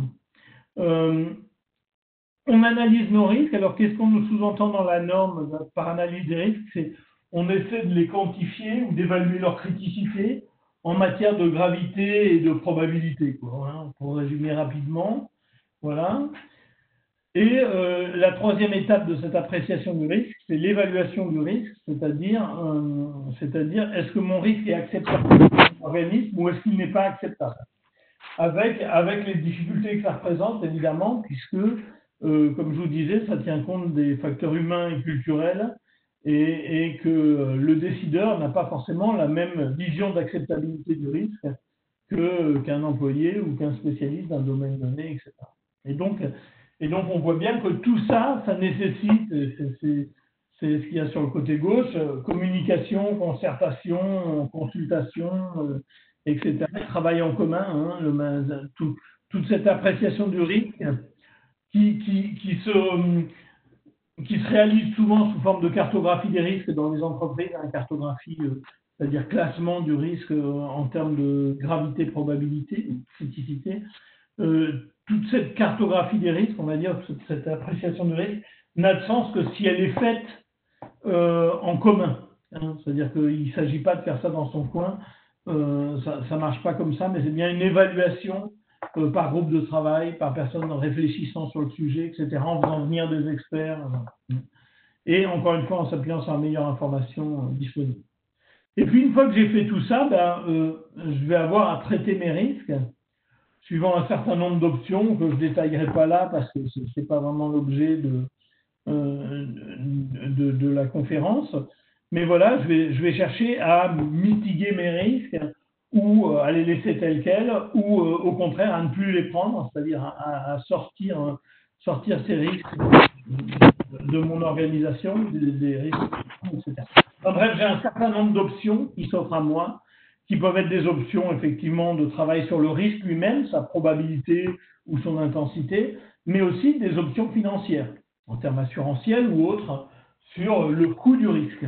On analyse nos risques. Alors, qu'est-ce qu'on nous sous-entend dans la norme par analyse des risques? C'est on essaie de les quantifier ou d'évaluer leur criticité en matière de gravité et de probabilité, quoi, hein, pour résumer rapidement. Voilà. Et la troisième étape de cette appréciation du risque, c'est l'évaluation du risque, c'est-à-dire est-ce que mon risque est acceptable par l'organisme ou est-ce qu'il n'est pas acceptable, avec les difficultés que ça représente, évidemment, puisque, comme je vous disais, ça tient compte des facteurs humains et culturels et que le décideur n'a pas forcément la même vision d'acceptabilité du risque qu'un employé ou qu'un spécialiste d'un domaine donné, etc. Et donc, on voit bien que tout ça, ça nécessite, c'est ce qu'il y a sur le côté gauche, communication, concertation, consultation, etc. Travail en commun, hein, toute cette appréciation du risque qui se réalise souvent sous forme de cartographie des risques dans les entreprises, hein, cartographie, c'est-à-dire classement du risque en termes de gravité, probabilité, criticité. Toute cette cartographie des risques, on va dire, cette appréciation du risque, n'a de sens que si elle est faite en commun. Hein. C'est-à-dire qu'il ne s'agit pas de faire ça dans son coin, ça ne marche pas comme ça, mais c'est bien une évaluation par groupe de travail, par personne réfléchissant sur le sujet, etc., en faisant venir des experts. Et encore une fois, en s'appuyant sur la meilleure information disponible. Et puis, une fois que j'ai fait tout ça, je vais avoir à traiter mes risques, suivant un certain nombre d'options que je ne détaillerai pas là parce que ce n'est pas vraiment l'objet de la conférence. Mais voilà, je vais chercher à mitiguer mes risques ou à les laisser tels quels ou au contraire à ne plus les prendre, c'est-à-dire à sortir ces risques de mon organisation, des risques, etc. En bref, j'ai un certain nombre d'options qui s'offrent à moi, qui peuvent être des options effectivement de travail sur le risque lui-même, sa probabilité ou son intensité, mais aussi des options financières, en termes assurantiels ou autres, sur le coût du risque.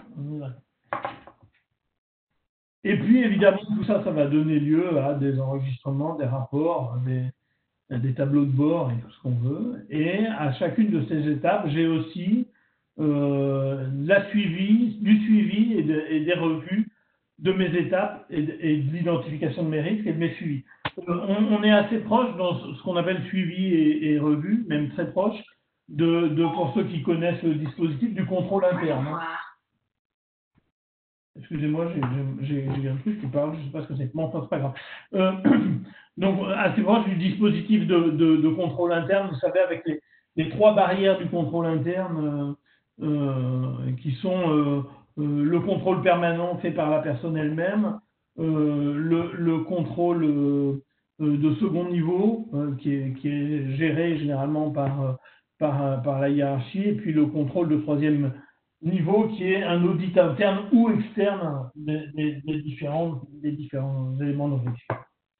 Et puis évidemment, tout ça, ça va donner lieu à des enregistrements, des rapports, des tableaux de bord et tout ce qu'on veut. Et à chacune de ces étapes, j'ai aussi du suivi et des revues de mes étapes et de l'identification de mes risques et de mes suivis. On est assez proche dans ce qu'on appelle suivi et revue, même très proche, pour ceux qui connaissent le dispositif, du contrôle interne. Excusez-moi, j'ai un truc qui parle, je ne sais pas ce que c'est. Bon, enfin, c'est pas grave. Donc, assez proche du dispositif de contrôle interne, vous savez, avec les 3 barrières du contrôle interne qui sont le contrôle permanent fait par la personne elle-même, le contrôle de second niveau qui est géré généralement par la hiérarchie, et puis le contrôle de 3e niveau qui est un audit interne ou externe des différents éléments de risque.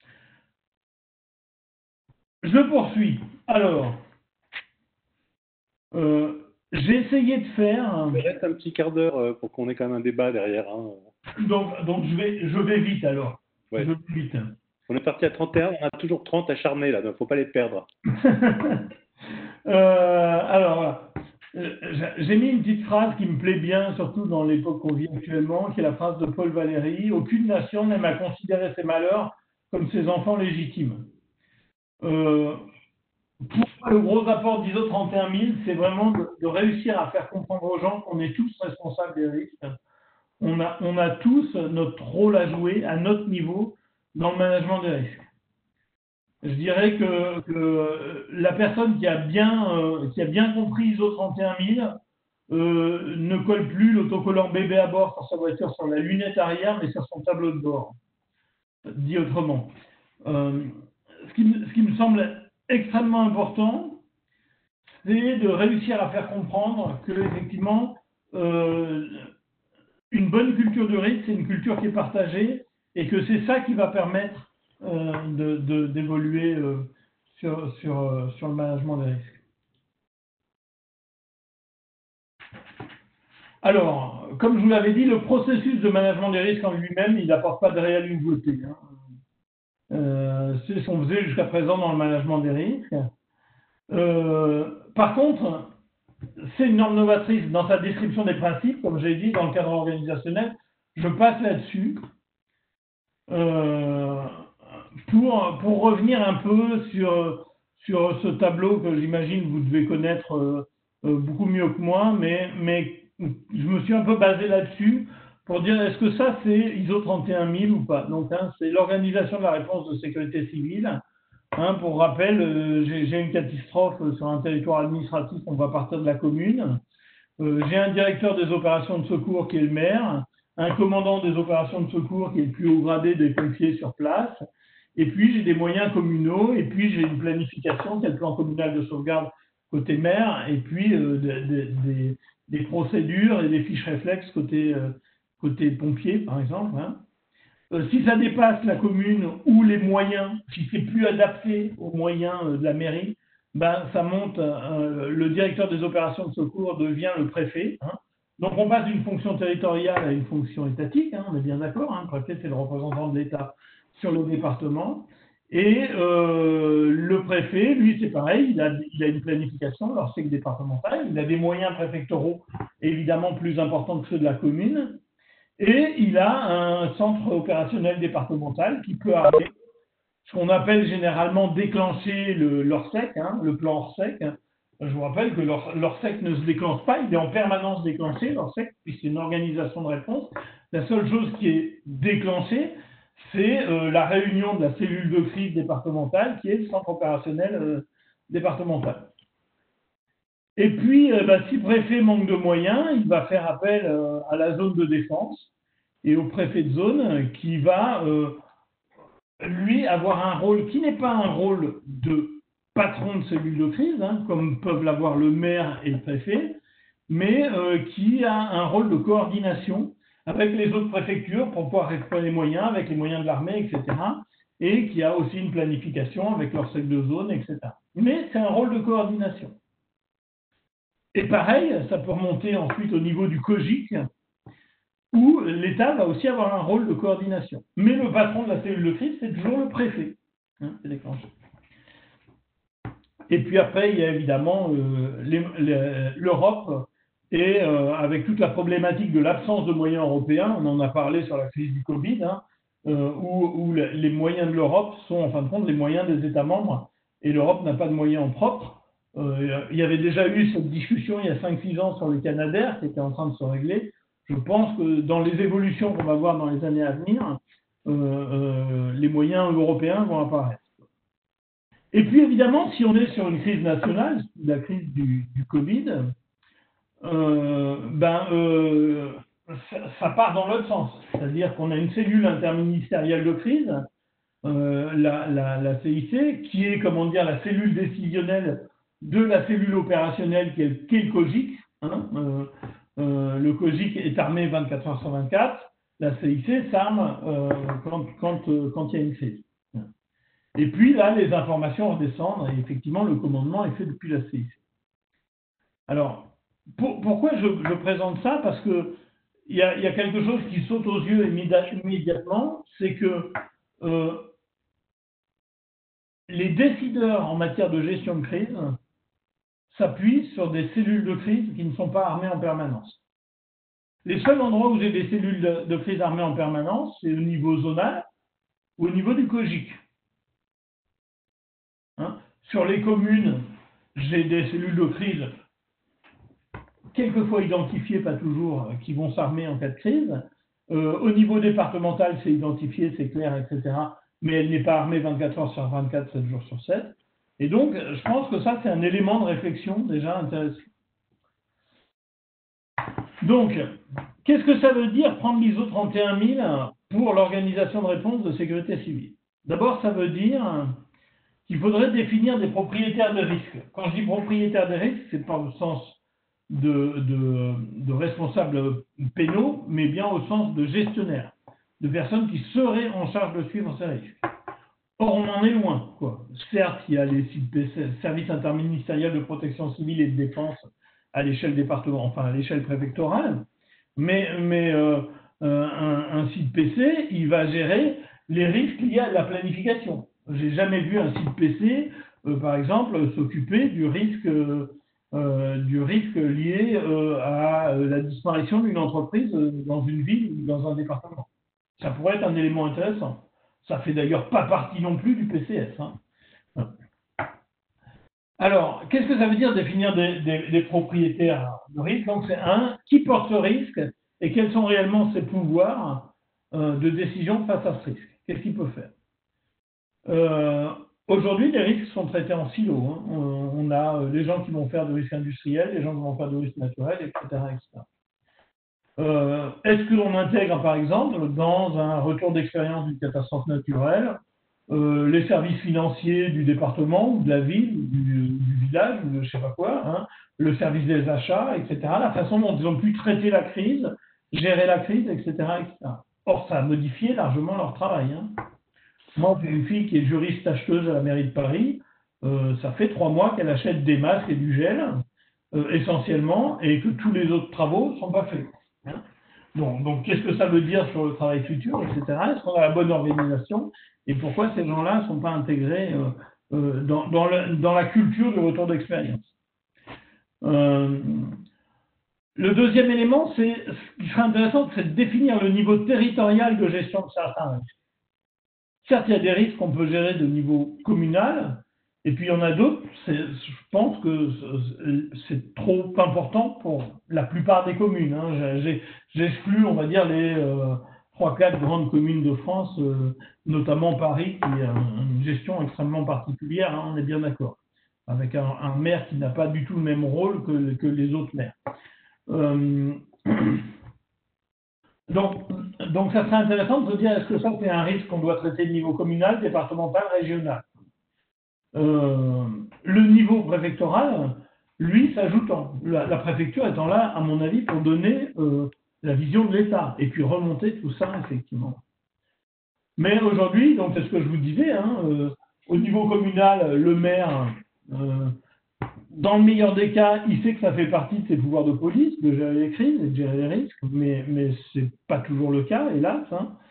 Je poursuis. Alors, j'ai essayé de faire. Il reste un petit quart d'heure pour qu'on ait quand même un débat derrière. Hein. Donc je vais vite alors. Ouais. Je vais vite. On est parti à 31, on a toujours 30 acharnés là, donc il ne faut pas les perdre. Alors voilà. J'ai mis une petite phrase qui me plaît bien, surtout dans l'époque qu'on vit actuellement, qui est la phrase de Paul Valéry. Aucune nation n'aime à considérer ses malheurs comme ses enfants légitimes. Pour le gros apport d'ISO 31000, c'est vraiment de réussir à faire comprendre aux gens qu'on est tous responsables des risques. On a tous notre rôle à jouer à notre niveau dans le management des risques. Je dirais que la personne qui a bien compris ISO 31000 ne colle plus l'autocollant bébé à bord sur sa voiture sur la lunette arrière, mais sur son tableau de bord. Dit autrement. Ce qui me semble extrêmement important, c'est de réussir à faire comprendre que, effectivement, une bonne culture de risque, c'est une culture qui est partagée et que c'est ça qui va permettre d'évoluer sur le management des risques. Alors, comme je vous l'avais dit, le processus de management des risques en lui-même, il n'apporte pas de réelle nouveauté. C'est ce qu'on faisait jusqu'à présent dans le management des risques. Par contre, c'est une norme novatrice dans sa description des principes, comme j'ai dit, dans le cadre organisationnel. Je passe là-dessus pour revenir un peu sur ce tableau que j'imagine vous devez connaître beaucoup mieux que moi, mais je me suis un peu basé là-dessus pour dire est-ce que ça c'est ISO 31000 ou pas. Donc c'est l'organisation de la réponse de sécurité civile. Pour rappel, j'ai une catastrophe sur un territoire administratif, on va partir de la commune. J'ai un directeur des opérations de secours qui est le maire, un commandant des opérations de secours qui est le plus haut gradé des pompiers sur place, et puis j'ai des moyens communaux, et puis j'ai une planification qui est le plan communal de sauvegarde côté maire, et puis des procédures et des fiches réflexes côté pompiers, par exemple. Si ça dépasse la commune ou les moyens, si c'est plus adapté aux moyens de la mairie, ça monte, le directeur des opérations de secours devient le préfet. Donc on passe d'une fonction territoriale à une fonction étatique, on est bien d'accord, le préfet c'est le représentant de l'État sur le département. Et le préfet, lui c'est pareil, il a une planification, alors c'est que départementale, il a des moyens préfectoraux évidemment plus importants que ceux de la commune. Et il a un centre opérationnel départemental qui peut arriver, ce qu'on appelle généralement déclencher l'ORSEC, le plan ORSEC. Je vous rappelle que l'ORSEC ne se déclenche pas, il est en permanence déclenché, l'ORSEC, puisque c'est une organisation de réponse. La seule chose qui est déclenchée, c'est la réunion de la cellule de crise départementale, qui est le centre opérationnel départemental. Et puis, si le préfet manque de moyens, il va faire appel à la zone de défense et au préfet de zone qui va, lui, avoir un rôle qui n'est pas un rôle de patron de cellule de crise, comme peuvent l'avoir le maire et le préfet, mais qui a un rôle de coordination avec les autres préfectures pour pouvoir récupérer les moyens, avec les moyens de l'armée, etc. Et qui a aussi une planification avec leur sec de zone, etc. Mais c'est un rôle de coordination. Et pareil, ça peut remonter ensuite au niveau du COGIC, où l'État va aussi avoir un rôle de coordination. Mais le patron de la cellule de crise, c'est toujours le préfet. C'est déclenché. Et puis après, il y a évidemment l'Europe, et avec toute la problématique de l'absence de moyens européens, on en a parlé sur la crise du Covid, où les moyens de l'Europe sont en fin de compte les moyens des États membres, et l'Europe n'a pas de moyens en propre. Il y avait déjà eu cette discussion il y a 5-6 ans sur les Canadair qui était en train de se régler. je pense que dans les évolutions qu'on va voir dans les années à venir, les moyens européens vont apparaître. Et puis évidemment, si on est sur une crise nationale, la crise du Covid, ça part dans l'autre sens. C'est-à-dire qu'on a une cellule interministérielle de crise, la CIC, qui est, comment dire, la cellule décisionnelle de la cellule opérationnelle qui est le COGIC. Le COGIC est armé 24 heures sur 24. La CIC s'arme quand il y a une crise. Et puis là, les informations redescendent et effectivement, le commandement est fait depuis la CIC. Alors, pourquoi je présente ça? Parce que il y a quelque chose qui saute aux yeux immédiatement, c'est que les décideurs en matière de gestion de crise s'appuient sur des cellules de crise qui ne sont pas armées en permanence. Les seuls endroits où j'ai des cellules de crise armées en permanence, c'est au niveau zonal ou au niveau du COGIC. Sur les communes, j'ai des cellules de crise quelquefois identifiées, pas toujours, qui vont s'armer en cas de crise. Au niveau départemental, c'est identifié, c'est clair, etc. Mais elle n'est pas armée 24 heures sur 24, 7 jours sur 7. Et donc, je pense que ça, c'est un élément de réflexion déjà intéressant. Donc, qu'est-ce que ça veut dire prendre l'ISO 31000 pour l'organisation de réponse de sécurité civile? D'abord, ça veut dire qu'il faudrait définir des propriétaires de risque. Quand je dis propriétaires de risque, c'est pas au sens de responsables pénaux, mais bien au sens de gestionnaires, de personnes qui seraient en charge de suivre ces risques. Or, on en est loin, quoi. Certes, il y a les services interministériels de protection civile et de défense à l'échelle départementale, enfin à l'échelle préfectorale, mais un site PC, il va gérer les risques liés à la planification. J'ai jamais vu un site PC, par exemple, s'occuper du risque lié à la disparition d'une entreprise dans une ville ou dans un département. Ça pourrait être un élément intéressant. Ça fait d'ailleurs pas partie non plus du PCS. Alors, qu'est-ce que ça veut dire définir des propriétaires de risque? Donc, c'est qui porte ce risque et quels sont réellement ses pouvoirs de décision face à ce risque? Qu'est-ce qu'il peut faire? Aujourd'hui, les risques sont traités en silo. On a les gens qui vont faire du risque industriel, les gens qui vont faire du risque naturel, etc. etc. Est-ce que l'on intègre, par exemple, dans un retour d'expérience d'une catastrophe naturelle, les services financiers du département ou de la ville, ou du village, ou de je ne sais pas quoi, le service des achats, etc., la façon dont ils ont pu traiter la crise, gérer la crise, etc. etc. Or, ça a modifié largement leur travail. Moi, j'ai une fille qui est juriste acheteuse à la mairie de Paris, ça fait 3 mois qu'elle achète des masques et du gel, essentiellement, et que tous les autres travaux ne sont pas faits. Donc, qu'est-ce que ça veut dire sur le travail futur, etc. Est-ce qu'on a la bonne organisation et pourquoi ces gens-là ne sont pas intégrés dans la culture du retour d'expérience? Le deuxième élément, ce qui serait intéressant, c'est de définir le niveau territorial de gestion de certains risques. Certes, il y a des risques qu'on peut gérer de niveau communal, et puis il y en a d'autres, je pense que c'est trop important pour la plupart des communes. J'exclus, on va dire, les 3-4 grandes communes de France, notamment Paris, qui a une gestion extrêmement particulière, on est bien d'accord, avec un maire qui n'a pas du tout le même rôle que les autres maires. Donc, ça serait intéressant de se dire, est-ce que ça, c'est un risque qu'on doit traiter de niveau communal, départemental, régional? Le niveau préfectoral, lui, s'ajoutant. La préfecture étant là, à mon avis, pour donner la vision de l'État et puis remonter tout ça, effectivement. Mais aujourd'hui, donc c'est ce que je vous disais, au niveau communal, le maire, dans le meilleur des cas, il sait que ça fait partie de ses pouvoirs de police, de gérer les crises et de gérer les risques, mais ce n'est pas toujours le cas, hélas.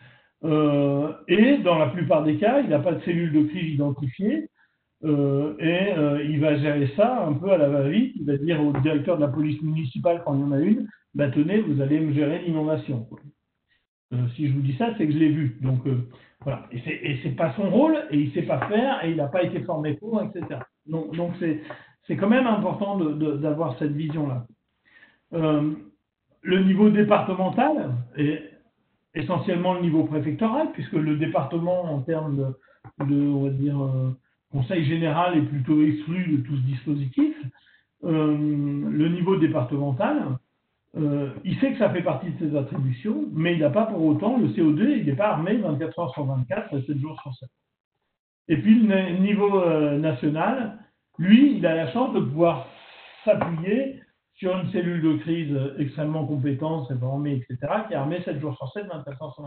Et dans la plupart des cas, il n'a pas de cellule de crise identifiée, il va gérer ça un peu à la va-vite. Il va dire au directeur de la police municipale, quand il y en a une, tenez, vous allez me gérer l'inondation. Si je vous dis ça, c'est que je l'ai vu. Donc voilà. Et c'est pas son rôle, et il sait pas faire, et il n'a pas été formé pour, etc. Donc c'est quand même important d'avoir cette vision-là. le niveau départemental est essentiellement le niveau préfectoral, puisque le département, en termes on va dire, conseil général, est plutôt exclu de tout ce dispositif. Le niveau départemental, il sait que ça fait partie de ses attributions, mais il n'a pas pour autant le CO2, il n'est pas armé 24 heures sur 24, 7 jours sur 7. Et puis le niveau national, lui, il a la chance de pouvoir s'appuyer sur une cellule de crise extrêmement compétente, formée, etc., qui est armée 7 jours sur 7, 24 heures sur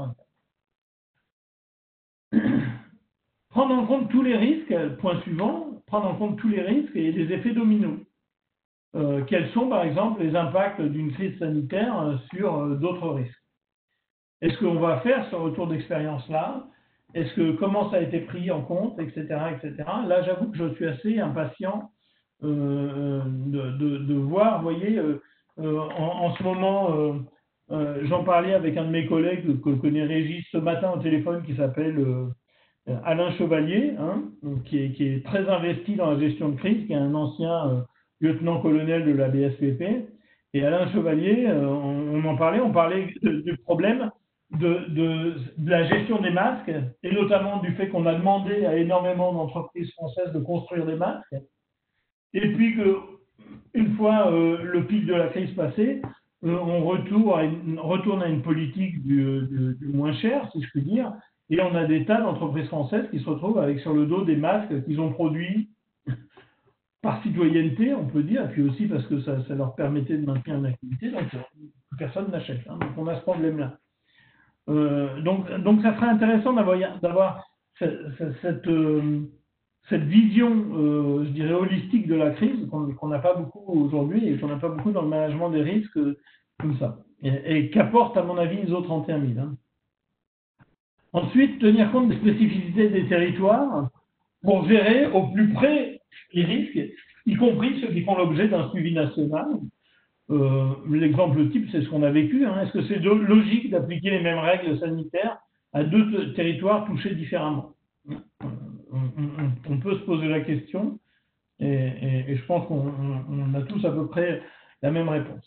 24. Prendre en compte tous les risques, point suivant, prendre en compte tous les risques et les effets dominos. Quels sont, par exemple, les impacts d'une crise sanitaire sur d'autres risques? Est-ce qu'on va faire ce retour d'expérience-là? Comment ça a été pris en compte, etc., etc. Là, j'avoue que je suis assez impatient de voir. Vous voyez, en ce moment, j'en parlais avec un de mes collègues que connaît Régis ce matin au téléphone, qui s'appelle Alain Chevalier, hein, qui est très investi dans la gestion de crise, qui est un ancien lieutenant-colonel de la BSPP. Et Alain Chevalier, on parlait du problème de la gestion des masques, et notamment du fait qu'on a demandé à énormément d'entreprises françaises de construire des masques, et puis qu'une fois le pic de la crise passé, on retourne à une politique du moins cher, si je puis dire, et on a des tas d'entreprises françaises qui se retrouvent avec sur le dos des masques qu'ils ont produits par citoyenneté, on peut dire, et puis aussi parce que ça leur permettait de maintenir une activité, donc personne n'achète. Hein, donc on a ce problème-là. Donc ça serait intéressant d'avoir cette vision, je dirais, holistique de la crise qu'on n'a pas beaucoup aujourd'hui et qu'on n'a pas beaucoup dans le management des risques comme ça, et qu'apporte, à mon avis, ISO 31000. Hein. Ensuite, tenir compte des spécificités des territoires pour gérer au plus près les risques, y compris ceux qui font l'objet d'un suivi national. L'exemple type, c'est ce qu'on a vécu. Hein. Est-ce que c'est logique d'appliquer les mêmes règles sanitaires à deux territoires touchés différemment? On peut se poser la question, et je pense qu'on a tous à peu près la même réponse.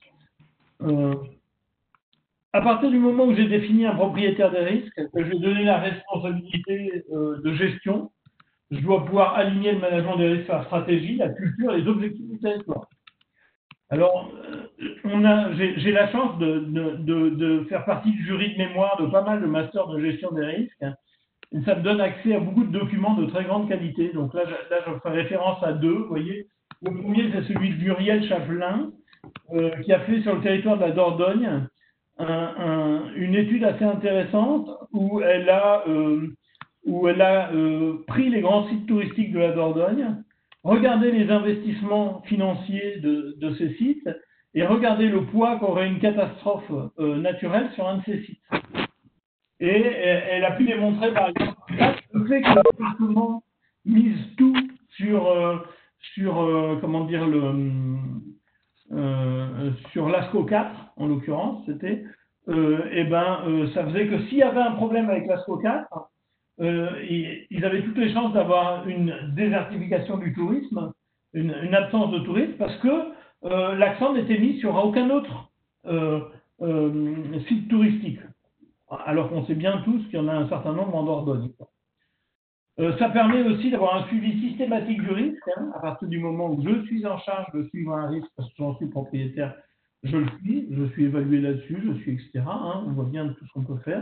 À partir du moment où j'ai défini un propriétaire des risques, que je vais donner la responsabilité de gestion, je dois pouvoir aligner le management des risques à la stratégie, la culture et les objectifs du territoire. Alors, j'ai la chance de faire partie du jury de mémoire de pas mal de masters de gestion des risques. Et ça me donne accès à beaucoup de documents de très grande qualité. Donc là, je fais référence à deux. Vous voyez, le premier, c'est celui de Muriel Chapelain, qui a fait sur le territoire de la Dordogne une étude assez intéressante où elle a pris les grands sites touristiques de la Dordogne, regardé les investissements financiers de ces sites et regardé le poids qu'aurait une catastrophe naturelle sur un de ces sites. Et elle a pu démontrer, par exemple, le fait que le département mise tout sur l'ASCO 4, en l'occurrence, c'était, ça faisait que s'il y avait un problème avec l'ASCO 4, ils avaient toutes les chances d'avoir une désertification du tourisme, une absence de tourisme, parce que l'accent n'était mis sur aucun autre site touristique. Alors qu'on sait bien tous qu'il y en a un certain nombre en Dordogne. Ça permet aussi d'avoir un suivi systématique du risque, hein, à partir du moment où je suis en charge de suivre un risque, parce que j'en suis propriétaire, je suis évalué là-dessus, etc. Hein, on voit bien tout ce qu'on peut faire.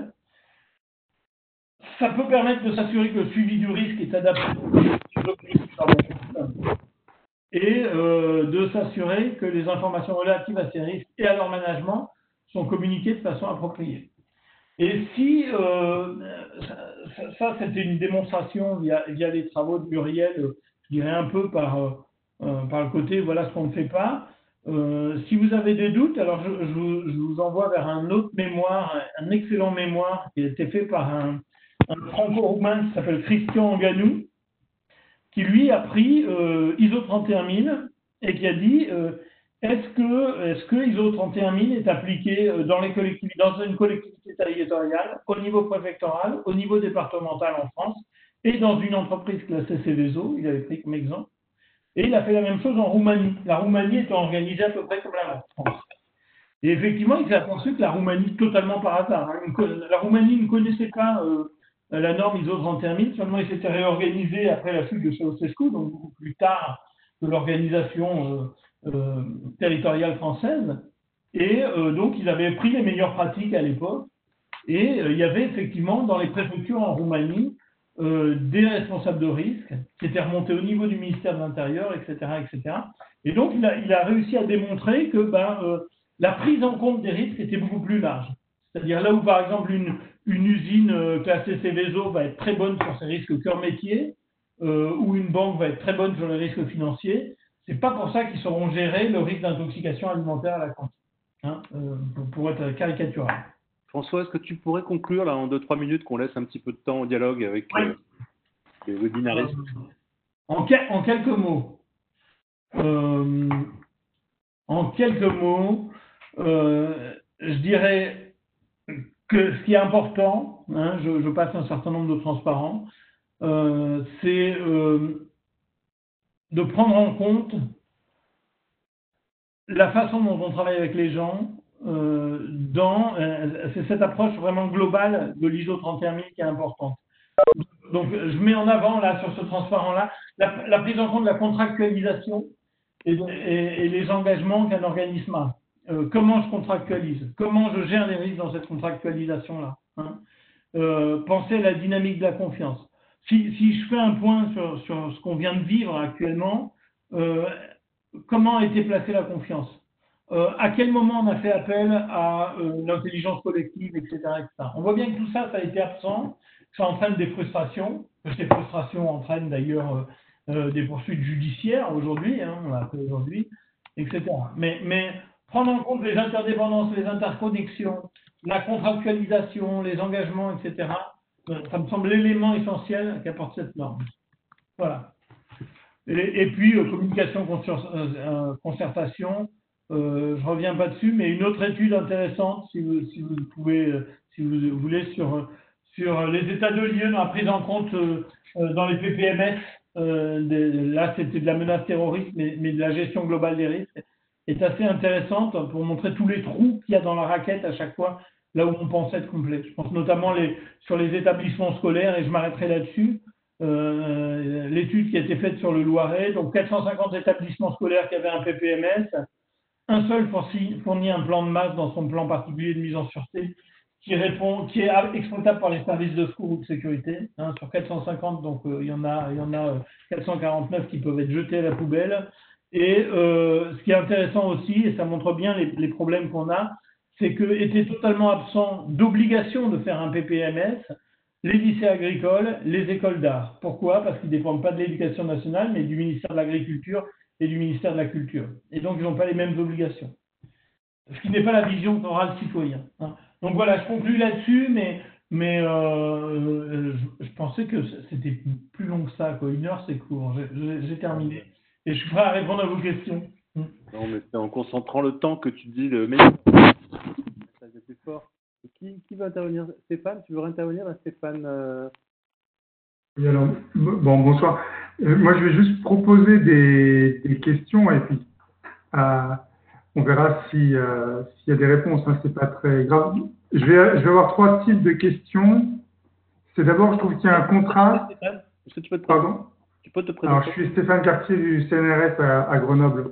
Ça peut permettre de s'assurer que le suivi du risque est adapté aux objectifs et de s'assurer que les informations relatives à ces risques et à leur management sont communiquées de façon appropriée. Et si, ça c'était une démonstration via les travaux de Muriel, je dirais un peu par le côté, voilà ce qu'on ne fait pas. Si vous avez des doutes, alors je vous envoie vers un autre mémoire, un excellent mémoire qui a été fait par un franco-roumain qui s'appelle Christian Anganou, qui lui a pris ISO 31000 et qui a dit est-ce que ISO 31000 est appliqué dans une collectivité territoriale, au niveau préfectoral, au niveau départemental en France et dans une entreprise classée Céveso, il avait pris comme exemple, et il a fait la même chose en Roumanie. La Roumanie étant organisée à peu près comme la France. Et effectivement, il s'est aperçu que la Roumanie, totalement par hasard, la Roumanie ne connaissait pas la norme ISO 31000, seulement il s'était réorganisé après la chute de Ceausescu, donc beaucoup plus tard que l'organisation territoriale française. Et donc, ils avaient pris les meilleures pratiques à l'époque. Et il y avait effectivement dans les préfectures en Roumanie des responsables de risque qui étaient remontés au niveau du ministère de l'Intérieur, etc., etc. Et donc, il a réussi à démontrer que la prise en compte des risques était beaucoup plus large. C'est-à-dire là où, par exemple, une usine classée Seveso va être très bonne sur ses risques cœur métier, ou une banque va être très bonne sur les risques financiers, c'est pas pour ça qu'ils sauront gérer le risque d'intoxication alimentaire à la cantine, hein, pour être caricatural. François, est-ce que tu pourrais conclure là en 2-3 minutes, qu'on laisse un petit peu de temps au dialogue avec les webinaristes? En quelques mots. Je dirais que ce qui est important, hein, je passe un certain nombre de transparents, c'est de prendre en compte la façon dont on travaille avec les gens, c'est cette approche vraiment globale de l'ISO 31000 qui est importante. Donc, je mets en avant là sur ce transparent-là la prise en compte de la contractualisation et les engagements qu'un organisme a. Comment je contractualise? Comment je gère les risques dans cette contractualisation-là, hein? Penser à la dynamique de la confiance. Si je fais un point sur ce qu'on vient de vivre actuellement, comment a été placée la confiance? À quel moment on a fait appel à l'intelligence collective, etc., etc. On voit bien que tout ça, ça a été absent, que ça entraîne des frustrations, que ces frustrations entraînent d'ailleurs des poursuites judiciaires aujourd'hui, hein, on l'a appelé aujourd'hui, etc. Mais prendre en compte les interdépendances, les interconnexions, la contractualisation, les engagements, etc., ça me semble l'élément essentiel qu'apporte cette norme. Voilà. Et puis, communication, concertation, je reviens pas dessus, mais une autre étude intéressante, si vous voulez, sur les états de lieu dans la prise en compte dans les PPMS, là c'était de la menace terroriste, mais de la gestion globale des risques, est assez intéressante pour montrer tous les trous qu'il y a dans la raquette à chaque fois, là où on pense être complet. Je pense notamment sur les établissements scolaires, et je m'arrêterai là-dessus. L'étude qui a été faite sur le Loiret, donc 450 établissements scolaires qui avaient un PPMS, un seul fournit un plan de masse dans son plan particulier de mise en sûreté qui est exploitable par les services de secours ou de sécurité. Hein, sur 450, donc il y en a 449 qui peuvent être jetés à la poubelle. Et ce qui est intéressant aussi, et ça montre bien les problèmes qu'on a, c'est que était totalement absent d'obligation de faire un PPMS les lycées agricoles, les écoles d'art. Pourquoi? Parce qu'ils ne dépendent pas de l'Éducation nationale, mais du ministère de l'Agriculture et du ministère de la Culture. Et donc, ils n'ont pas les mêmes obligations. Ce qui n'est pas la vision qu'aura le citoyen, hein. Donc voilà, je conclue là-dessus, mais je pensais que c'était plus long que ça, quoi. 1 heure, c'est court. J'ai terminé. Et je suis prêt à répondre à vos questions. Non, mais c'est en concentrant le temps que tu dis le meilleur. Ça c'est fort. Qui va intervenir? Stéphane, tu veux intervenir là, Stéphane? Oui, alors, bon, bonsoir. Moi, je vais juste proposer des questions et puis on verra s'il y a des réponses, hein, c'est pas très grave. Je vais avoir 3 types de questions. C'est d'abord, je trouve qu'il y a un contraste. Est-ce que tu peux te Pardon? Tu peux te présenter? Alors, je suis Stéphane Cartier du CNRS à Grenoble.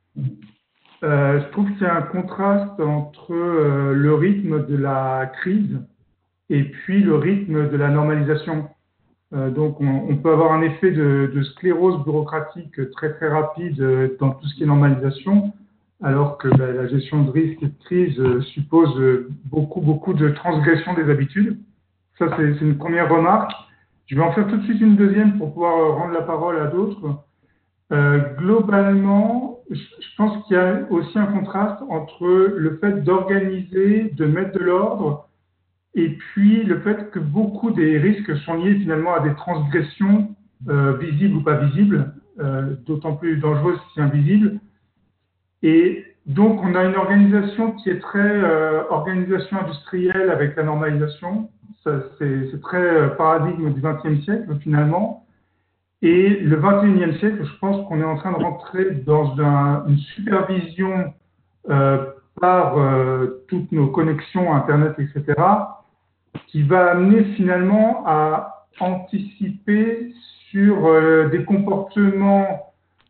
Je trouve qu'il y a un contraste entre le rythme de la crise et puis le rythme de la normalisation. Donc, on peut avoir un effet de sclérose bureaucratique très très rapide dans tout ce qui est normalisation, alors que la gestion de risque et de crise suppose beaucoup de transgression des habitudes. Ça, c'est une première remarque. Je vais en faire tout de suite une deuxième pour pouvoir rendre la parole à d'autres. Globalement, je pense qu'il y a aussi un contraste entre le fait d'organiser, de mettre de l'ordre, et puis le fait que beaucoup des risques sont liés finalement à des transgressions visibles ou pas visibles, d'autant plus dangereuses si invisibles. Et donc on a une organisation qui est très organisation industrielle avec la normalisation. C'est très paradigme du XXe siècle finalement. Et le XXIe siècle, je pense qu'on est en train de rentrer dans une supervision par toutes nos connexions Internet, etc., qui va amener finalement à anticiper sur des comportements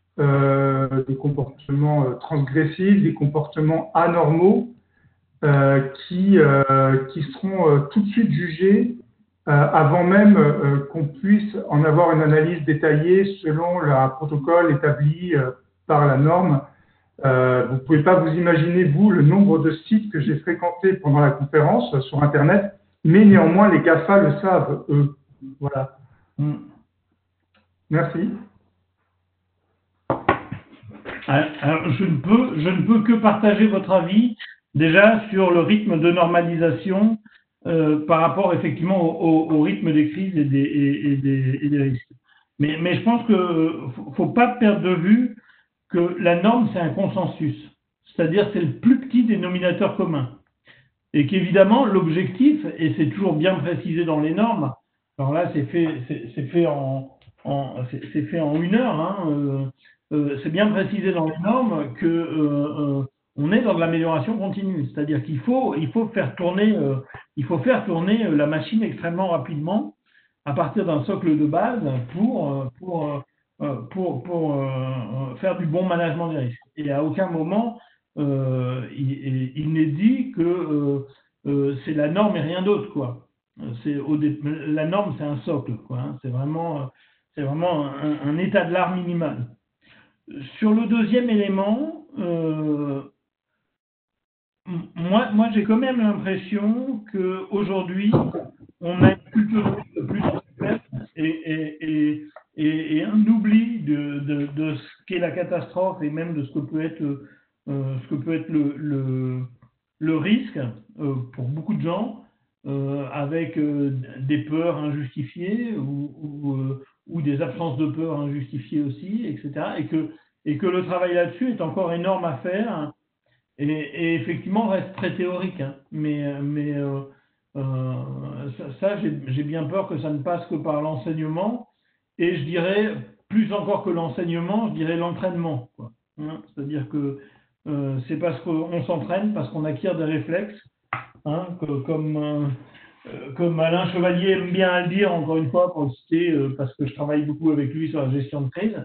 transgressifs, des comportements anormaux qui seront tout de suite jugés avant même qu'on puisse en avoir une analyse détaillée selon le protocole établi par la norme. Vous ne pouvez pas vous imaginer, vous, le nombre de sites que j'ai fréquentés pendant la conférence sur Internet, mais néanmoins, les GAFA le savent, eux. Voilà. Merci. Alors, je ne peux que partager votre avis, déjà, sur le rythme de normalisation par rapport, effectivement, au rythme des crises et des risques. Mais je pense qu'il ne faut pas perdre de vue que la norme, c'est un consensus. C'est-à-dire, c'est le plus petit dénominateur commun. Et qu'évidemment, l'objectif, et c'est toujours bien précisé dans les normes, alors là, c'est fait en 1 heure, hein, c'est bien précisé dans les normes que on est dans de l'amélioration continue. C'est-à-dire qu'il faut faire tourner la machine extrêmement rapidement à partir d'un socle de base pour faire du bon management des risques. Et à aucun moment, il n'est dit que c'est la norme et rien d'autre, quoi. La norme, c'est un socle, quoi, hein. C'est vraiment un état de l'art minimal. Sur le deuxième élément, moi j'ai quand même l'impression qu'aujourd'hui, on a une culture plus complète et un oubli de ce qu'est la catastrophe et même de ce que peut être le risque pour beaucoup de gens, avec des peurs injustifiées ou des absences de peur injustifiées aussi, etc. Et que le travail là-dessus est encore énorme à faire et effectivement reste très théorique, hein. Mais ça j'ai bien peur que ça ne passe que par l'enseignement, et je dirais, plus encore que l'enseignement, je dirais l'entraînement, quoi, hein. C'est-à-dire que c'est parce qu'on s'entraîne, parce qu'on acquiert des réflexes, hein, comme Alain Chevalier aime bien le dire, encore une fois, pour le citer, parce que je travaille beaucoup avec lui sur la gestion de crise.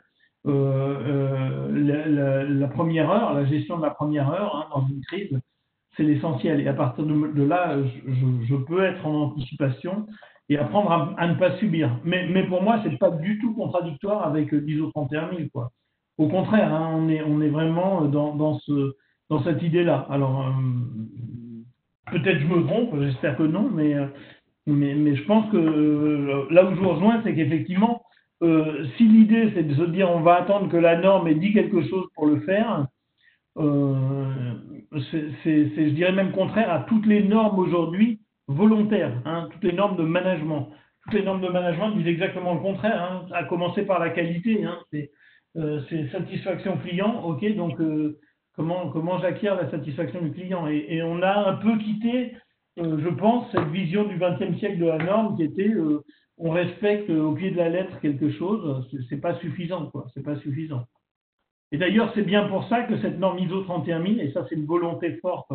La première heure, la gestion de la première heure, hein, dans une crise, c'est l'essentiel. Et à partir de là, je peux être en anticipation et apprendre à ne pas subir. Mais pour moi, c'est pas du tout contradictoire avec l'ISO 31000, quoi. Au contraire, hein, on est vraiment dans cette idée-là. Alors, peut-être je me trompe, j'espère que non, mais je pense que là où je vous rejoins, c'est qu'effectivement, si l'idée c'est de se dire on va attendre que la norme ait dit quelque chose pour le faire, je dirais même contraire à toutes les normes aujourd'hui volontaires, hein, toutes les normes de management. Toutes les normes de management disent exactement le contraire, hein, à commencer par la qualité, hein, c'est satisfaction client, ok, donc comment j'acquiers la satisfaction du client, et on a un peu quitté, je pense, cette vision du XXe siècle de la norme qui était on respecte au pied de la lettre quelque chose, c'est pas suffisant, quoi, c'est pas suffisant. Et d'ailleurs, c'est bien pour ça que cette norme ISO 31000, et ça c'est une volonté forte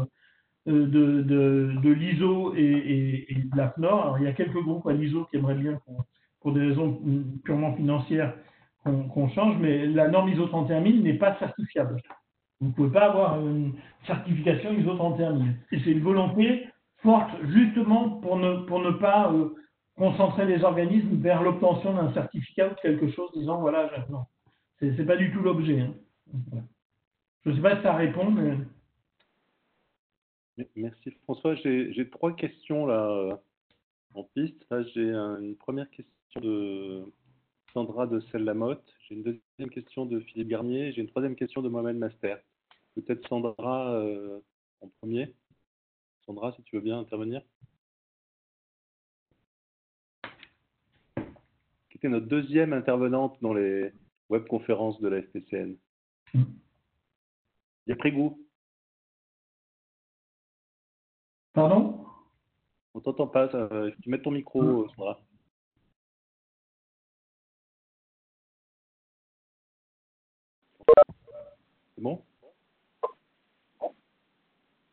de l'ISO et de la FNOR. Alors il y a quelques groupes à l'ISO qui aimeraient bien, pour des raisons purement financières, qu'on change, mais la norme ISO 31000 n'est pas certifiable. Vous ne pouvez pas avoir une certification ISO 31000. Et c'est une volonté forte justement pour ne pas concentrer les organismes vers l'obtention d'un certificat ou de quelque chose disant voilà, non. C'est pas du tout l'objet, hein. Je ne sais pas si ça répond, mais... Merci François. J'ai 3 questions là en piste. Là, j'ai une première question de Sandra de Selle-Lamotte. J'ai une deuxième question de Philippe Garnier. J'ai une troisième question de Mohamed Master. Peut-être Sandra en premier. Sandra, si tu veux bien intervenir. Qui était notre deuxième intervenante dans les webconférences de la FPCN. Il a pris goût. Pardon? On t'entend pas. Il faut que tu mettes ton micro, Sandra. C'est bon?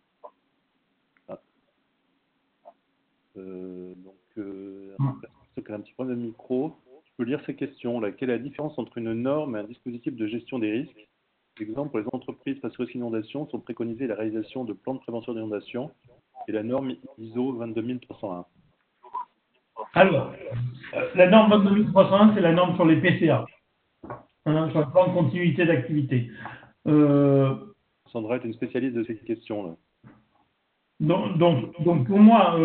C'est qu'elle a un petit problème de micro. Je peux lire ces questions là. Quelle est la différence entre une norme et un dispositif de gestion des risques? Exemple, pour les entreprises face aux risques d'inondation, sont préconisées la réalisation de plans de prévention d'inondation et la norme ISO 22301. Alors, la norme 22301, c'est la norme sur les PCA, sur le plan de continuité d'activité. Sandra est une spécialiste de ces questions-là. Donc pour moi,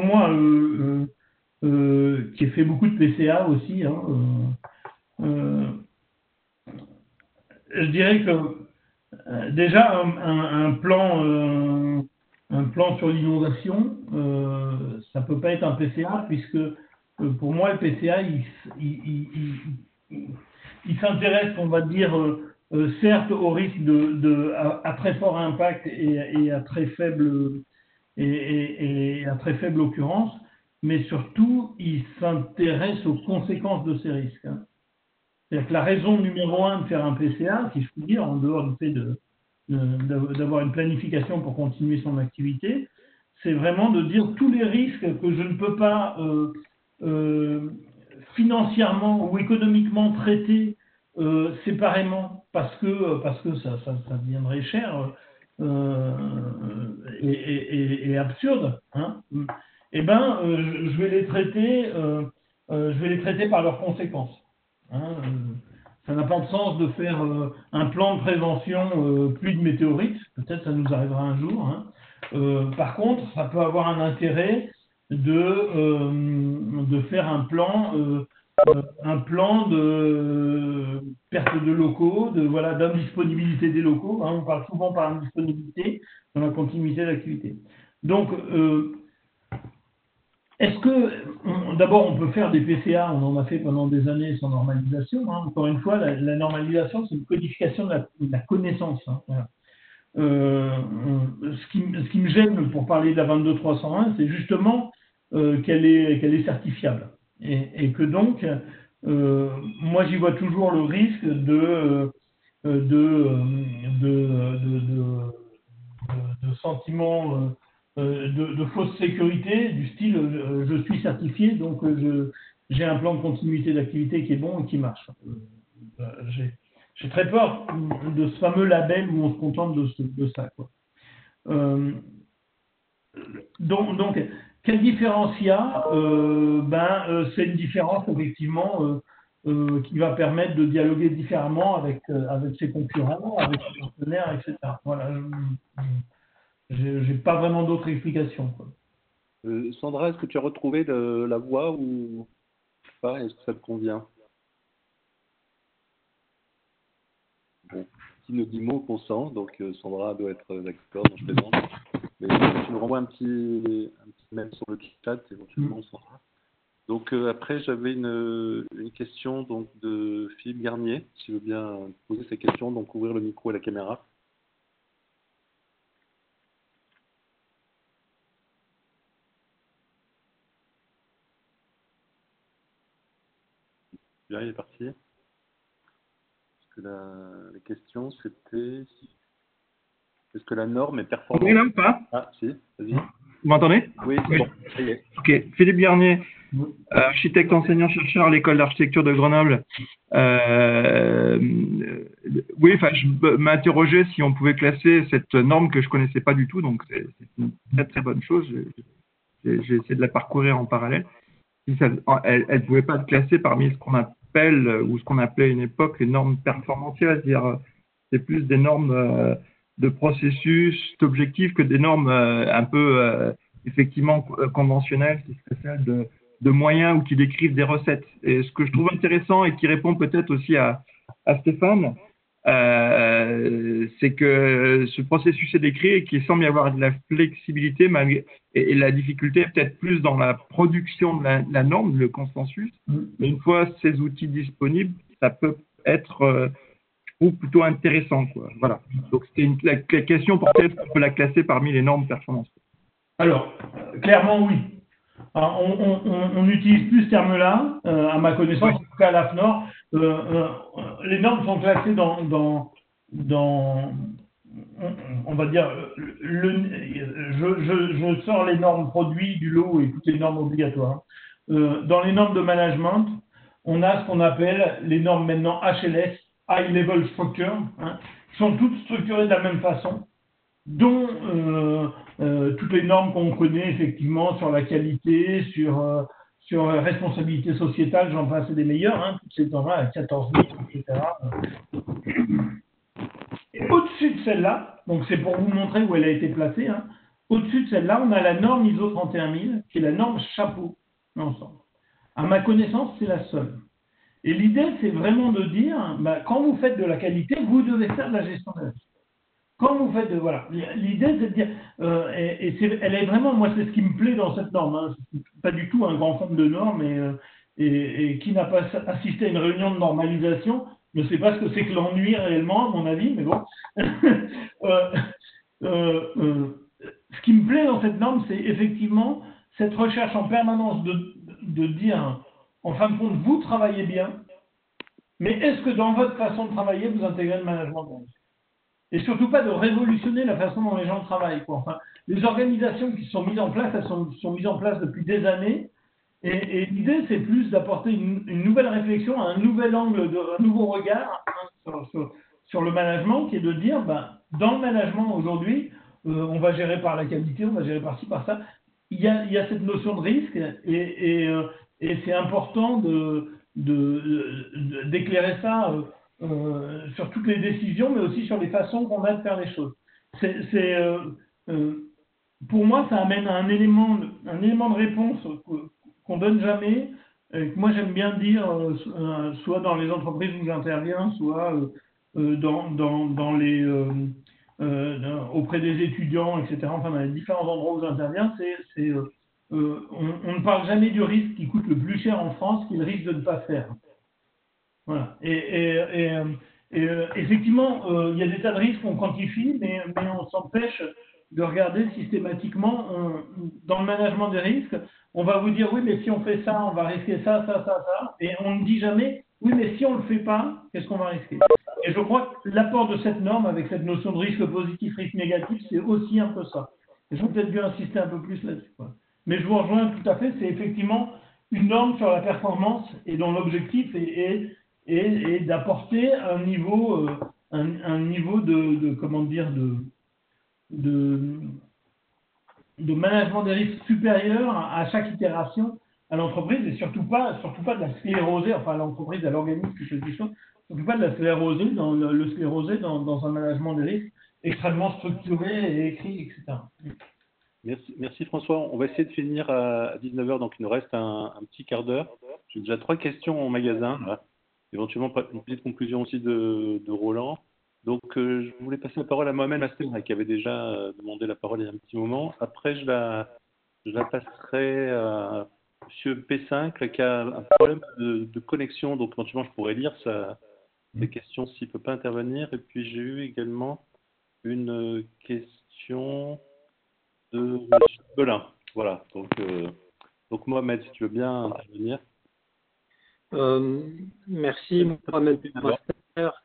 qui ai fait beaucoup de PCA aussi, je dirais que déjà un plan sur l'inondation, ça peut pas être un PCA puisque pour moi le PCA il s'intéresse, on va dire, certes au risque à très fort impact et à très faible occurrence, mais surtout il s'intéresse aux conséquences de ces risques. C'est-à-dire que la raison numéro 1 de faire un PCA, si je puis dire, en dehors du fait d'avoir une planification pour continuer son activité, c'est vraiment de dire tous les risques que je ne peux pas financièrement ou économiquement traiter séparément parce que ça deviendrait cher et absurde, je vais les traiter par leurs conséquences. Ça n'a pas de sens de faire un plan de prévention pluie de météorites, peut-être ça nous arrivera un jour. Par contre, ça peut avoir un intérêt de faire un plan de perte de locaux, d'indisponibilité des locaux. On parle souvent par indisponibilité dans la continuité d'activité. Donc, est-ce que, d'abord, on peut faire des PCA, on en a fait pendant des années sans normalisation. Encore une fois, la normalisation, c'est une codification de la connaissance. Voilà. Ce qui me gêne pour parler de la 22301, c'est justement qu'elle est certifiable. Et que donc, moi, j'y vois toujours le risque de sentiments de fausse sécurité, du style je suis certifié, donc j'ai un plan de continuité d'activité qui est bon et qui marche. J'ai très peur de ce fameux label où on se contente de ça, quoi. Donc, quelle différence il y a? C'est une différence effectivement qui va permettre de dialoguer différemment avec ses concurrents, avec ses partenaires, etc. Voilà. J'ai pas vraiment d'autres explications, quoi. Sandra, est-ce que tu as retrouvé la voix ou pas? Est-ce que ça te convient? Bon, qui nous dit mot consent, donc Sandra doit être d'accord, donc je plaisante. Mais tu nous renvoies un petit mail sur le chat, éventuellement, Sandra. Donc après, j'avais une question donc, de Philippe Garnier, si veut bien poser ses questions, donc ouvrir le micro et la caméra. Bien, il est parti. Parce que la question, c'était est-ce que la norme est performante? Oui, là ou pas? Ah, si, vas-y. Vous m'entendez? Oui, c'est bon, ça y est. Ok, Philippe Garnier, architecte enseignant-chercheur à l'école d'architecture de Grenoble. Oui, je m'interrogeais si on pouvait classer cette norme que je connaissais pas du tout, donc c'est une très très bonne chose. J'ai essayé de la parcourir en parallèle. Si elle pouvait pas être classée parmi ce qu'on appelle ou ce qu'on appelait à une époque les normes performantielles, c'est-à-dire c'est plus des normes de processus, d'objectifs que des normes un peu effectivement conventionnelles, qui seraient celles de moyens ou qui décrivent des recettes. Et ce que je trouve intéressant et qui répond peut-être aussi à Stéphane, c'est que ce processus est décrit et qu'il semble y avoir de la flexibilité et la difficulté est peut-être plus dans la production de la norme, le consensus. Mais une fois ces outils disponibles, ça peut être je trouve plutôt intéressant, quoi. Voilà. Donc c'était la question pour laquelle on peut la classer parmi les normes performance. Alors, clairement oui. Alors, on n'utilise plus ce terme-là, à ma connaissance, en tout cas à l'AFNOR. Les normes sont classées dans on va dire, je sors les normes produits du lot et toutes les normes obligatoires. Dans les normes de management, on a ce qu'on appelle les normes maintenant HLS, High Level Structure, hein, qui sont toutes structurées de la même façon, dont toutes les normes qu'on connaît effectivement sur la qualité, sur la responsabilité sociétale, j'en passe des meilleurs, hein, toutes ces normes-là à 14 000, etc. Et au-dessus de celle-là, donc c'est pour vous montrer où elle a été placée, hein, au-dessus de celle-là, on a la norme ISO 31000, qui est la norme chapeau d'ensemble. À ma connaissance, c'est la seule. Et l'idée, c'est vraiment de dire, bah, quand vous faites de la qualité, vous devez faire de la gestion de risque. Quand vous faites de, voilà, l'idée, c'est de dire, elle est vraiment, moi, c'est ce qui me plaît dans cette norme. Hein. C'est pas du tout un grand fan de normes et qui n'a pas assisté à une réunion de normalisation ne sait pas ce que c'est que l'ennui réellement, à mon avis, mais bon. Ce qui me plaît dans cette norme, c'est effectivement cette recherche en permanence de dire, en fin de compte, vous travaillez bien, mais est-ce que dans votre façon de travailler, vous intégrez le management de risque ? Et surtout pas de révolutionner la façon dont les gens travaillent, quoi. Enfin, les organisations qui sont mises en place, elles sont mises en place depuis des années. Et l'idée, c'est plus d'apporter une nouvelle réflexion, un nouvel angle, un nouveau regard, hein, sur le management, qui est de dire, ben, dans le management aujourd'hui, on va gérer par la qualité, on va gérer par ci, par ça. Il y a cette notion de risque et c'est important d'éclairer ça sur toutes les décisions, mais aussi sur les façons qu'on a de faire les choses. Pour moi, ça amène un élément de réponse qu'on donne jamais, que moi j'aime bien dire, soit dans les entreprises où j'interviens, soit auprès des étudiants, etc. Enfin, dans les différents endroits où j'interviens, on ne parle jamais du risque qui coûte le plus cher en France, qui est le risque de ne pas faire. Voilà. Et effectivement, il y a des tas de risques qu'on quantifie, mais on s'empêche de regarder systématiquement dans le management des risques. On va vous dire, oui, mais si on fait ça, on va risquer ça. Et on ne dit jamais, oui, mais si on ne le fait pas, qu'est-ce qu'on va risquer? Et je crois que l'apport de cette norme, avec cette notion de risque positif, risque négatif, c'est aussi un peu ça. Et je vais peut-être bien insister un peu plus là-dessus, quoi. Mais je vous rejoins tout à fait, c'est effectivement une norme sur la performance et dont l'objectif est d'apporter un niveau de comment dire, de management des risques supérieur à chaque itération à l'entreprise et surtout pas de la scléroser, enfin à l'entreprise, à l'organisme, surtout pas de la scléroser dans un management des risques extrêmement structuré et écrit, etc. Merci François. On va essayer de finir à 19h, donc il nous reste un petit quart d'heure. J'ai déjà 3 questions en magasin, là. Éventuellement une petite conclusion aussi de Roland. Donc, je voulais passer la parole à Mohamed Master, qui avait déjà demandé la parole il y a un petit moment. Après, je la passerai à M. P5, qui a un problème de connexion. Donc, éventuellement, je pourrais lire ses questions s'il ne peut pas intervenir. Et puis, j'ai eu également une question de M. Belin. Voilà. Donc, Mohamed, si tu veux bien intervenir. Merci, Mohamed Master.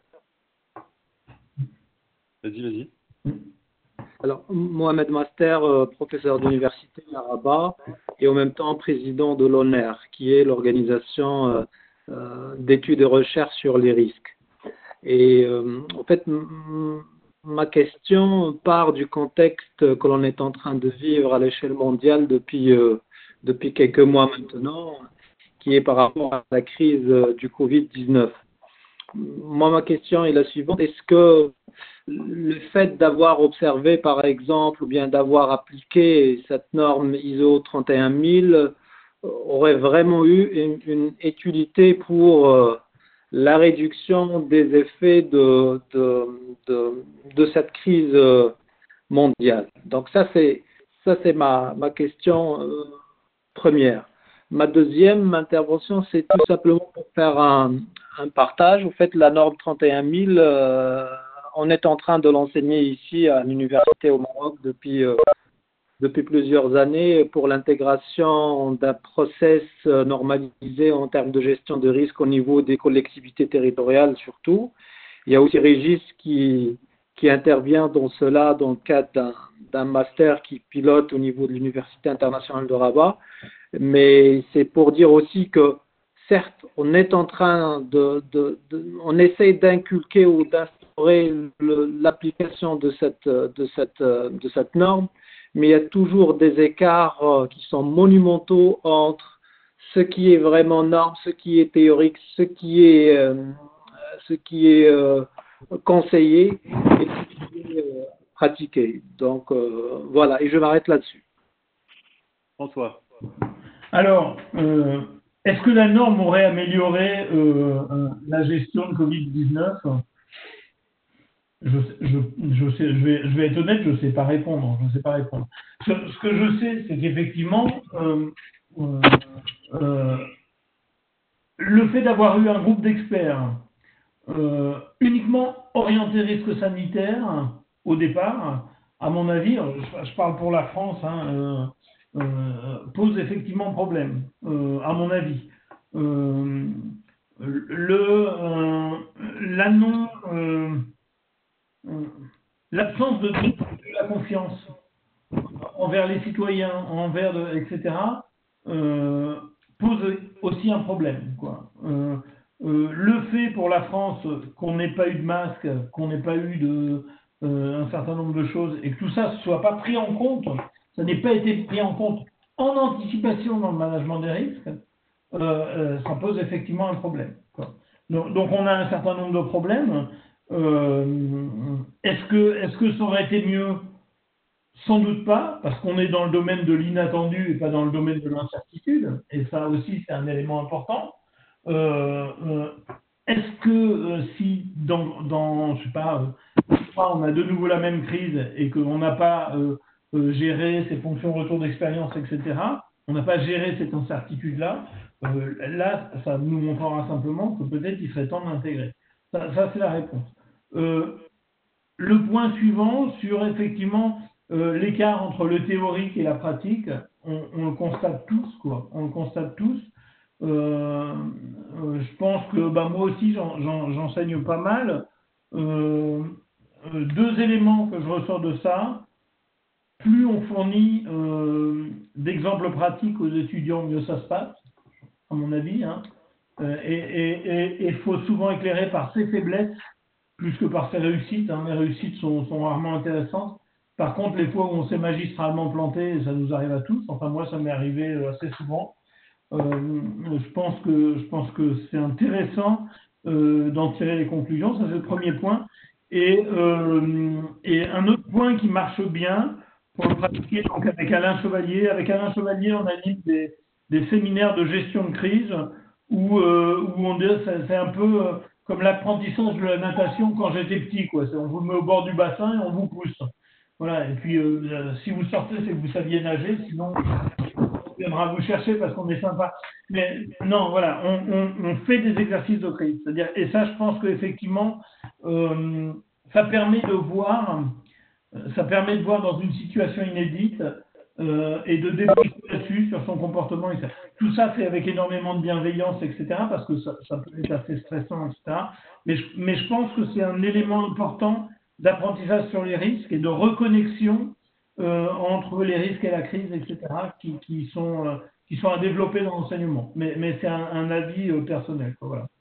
Vas-y. Alors, Mohamed Master, professeur d'université à Rabat et en même temps président de l'ONER, qui est l'organisation d'études et recherches sur les risques. Et en fait, ma question part du contexte que l'on est en train de vivre à l'échelle mondiale depuis quelques mois maintenant, qui est par rapport à la crise du Covid-19. Moi, ma question est la suivante. Est-ce que le fait d'avoir observé, par exemple, ou bien d'avoir appliqué cette norme ISO 31000 aurait vraiment eu une utilité pour la réduction des effets de cette crise mondiale? Donc ça c'est ma question première. Ma deuxième intervention, c'est tout simplement pour faire un partage. En fait, la norme 31000, on est en train de l'enseigner ici à l'université au Maroc depuis plusieurs années pour l'intégration d'un process normalisé en termes de gestion de risque au niveau des collectivités territoriales surtout. Il y a aussi Régis qui qui intervient dans cela dans le cadre d'un master qui pilote au niveau de l'Université internationale de Rabat. Mais c'est pour dire aussi que, certes, on est en train on essaye d'inculquer ou d'instaurer l'application de cette norme, mais il y a toujours des écarts qui sont monumentaux entre ce qui est vraiment norme, ce qui est théorique, ce qui est conseillé et ce qui est pratiqué. Donc voilà, et je m'arrête là-dessus. François. Alors, est-ce que la norme aurait amélioré la gestion de Covid-19 ? Je vais être honnête, je ne sais pas répondre. Ce que je sais, c'est qu'effectivement, le fait d'avoir eu un groupe d'experts uniquement orienté risque sanitaire au départ, à mon avis, je parle pour la France, pose effectivement problème, à mon avis. L'absence de la confiance envers les citoyens, etc., pose aussi un problème, quoi. Le fait pour la France qu'on n'ait pas eu de masque, qu'on n'ait pas eu un certain nombre de choses, et que tout ça ne soit pas pris en compte, ça n'ait pas été pris en compte en anticipation dans le management des risques, ça pose effectivement un problème, quoi. Donc on a un certain nombre de problèmes. Est-ce que ça aurait été mieux? Sans doute pas, parce qu'on est dans le domaine de l'inattendu et pas dans le domaine de l'incertitude, et ça aussi c'est un élément important. Est-ce que si je sais pas, on a de nouveau la même crise et qu'on n'a pas géré ces fonctions retour d'expérience, etc., on n'a pas géré cette incertitude-là, là ça nous montrera simplement que peut-être il serait temps d'intégrer. Ça c'est la réponse. Le point suivant sur effectivement l'écart entre le théorique et la pratique, on le constate tous, quoi. On le constate tous. Je pense que moi aussi j'enseigne pas mal. Deux éléments que je ressors de ça. Plus on fournit d'exemples pratiques aux étudiants, mieux ça se passe, à mon avis. Et il faut souvent éclairer par ses faiblesses plus que par ses réussites. Les réussites sont rarement intéressantes. Par contre, les fois où on s'est magistralement planté, ça nous arrive à tous. Enfin, moi, ça m'est arrivé assez souvent. Je pense que c'est intéressant d'en tirer les conclusions. Ça, c'est le premier point. Et un autre point qui marche bien pour le pratiquer, donc avec Alain Chevalier. Avec Alain Chevalier, on anime des séminaires de gestion de crise où on dit c'est un peu comme l'apprentissage de la natation quand j'étais petit, quoi. On vous met au bord du bassin et on vous pousse. Voilà. Et puis si vous sortez, c'est que vous saviez nager, sinon on viendra vous chercher parce qu'on est sympa. Mais non, voilà, on fait des exercices de crise. C'est-à-dire, et ça, je pense qu'effectivement, ça permet de voir dans une situation inédite et de débriefer là-dessus sur son comportement, etc. Tout ça fait avec énormément de bienveillance, etc., parce que ça peut être assez stressant, etc. Mais je pense que c'est un élément important d'apprentissage sur les risques et de reconnexion entre les risques et la crise, etc., qui sont à développer dans l'enseignement. Mais c'est un avis personnel, quoi, voilà.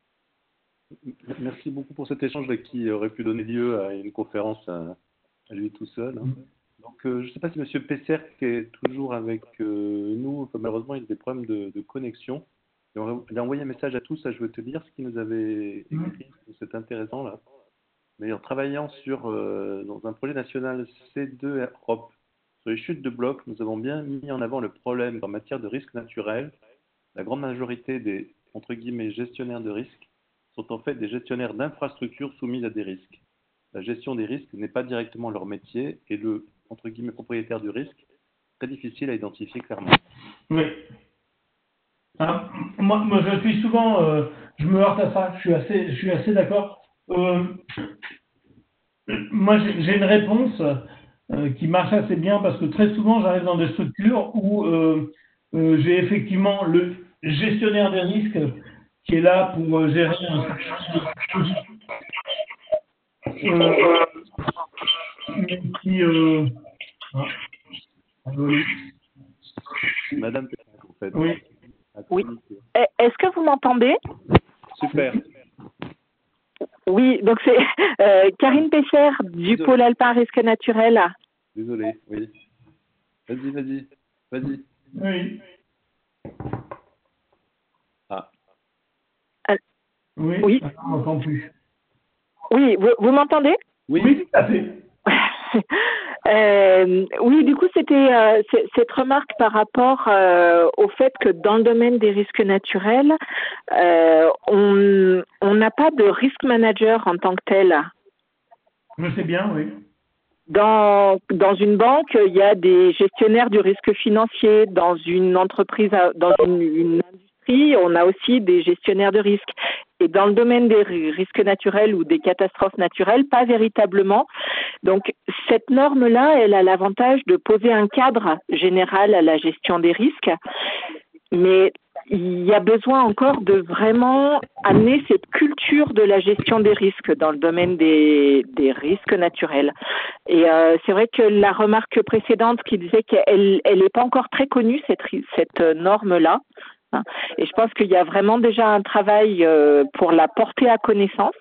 Merci beaucoup pour cet échange qui aurait pu donner lieu à une conférence à lui tout seul. Donc, je ne sais pas si M. Pesser est toujours avec nous. Enfin, malheureusement, il a des problèmes de connexion. Il a envoyé un message à tous. Je veux te lire ce qu'il nous avait écrit. C'est intéressant, là. Mais en travaillant dans un projet national C2 Europe sur les chutes de blocs, nous avons bien mis en avant le problème en matière de risques naturels. La grande majorité des entre guillemets gestionnaires de risques sont en fait des gestionnaires d'infrastructures soumises à des risques. La gestion des risques n'est pas directement leur métier et le entre guillemets propriétaire du risque est très difficile à identifier clairement. Oui. Moi, je suis souvent, je me heurte à ça. Je suis assez d'accord. Moi, j'ai une réponse qui marche assez bien parce que très souvent, j'arrive dans des structures où j'ai effectivement le gestionnaire des risques qui est là pour gérer un Oui. Madame Pécresse, en fait. Oui. Oui. Est-ce que vous m'entendez? Super. Oui, donc c'est Karine Pécher du Pôle Alpin Risque Naturel. Désolé, oui. Vas-y. Oui. Ah. Oui. Oui. On n'entend plus. Oui, vous m'entendez? Oui, tout à fait. Oui, du coup, c'était cette remarque par rapport au fait que dans le domaine des risques naturels, on n'a pas de risk manager en tant que tel. Je sais bien, oui. Dans une banque, il y a des gestionnaires du risque financier. Dans une entreprise, dans une industrie, on a aussi des gestionnaires de risque. Et dans le domaine des risques naturels ou des catastrophes naturelles, pas véritablement. Donc, cette norme-là, elle a l'avantage de poser un cadre général à la gestion des risques, mais il y a besoin encore de vraiment amener cette culture de la gestion des risques dans le domaine des risques naturels. Et c'est vrai que la remarque précédente qui disait qu'elle n'est pas encore très connue, cette norme-là. Et je pense qu'il y a vraiment déjà un travail pour la porter à connaissance.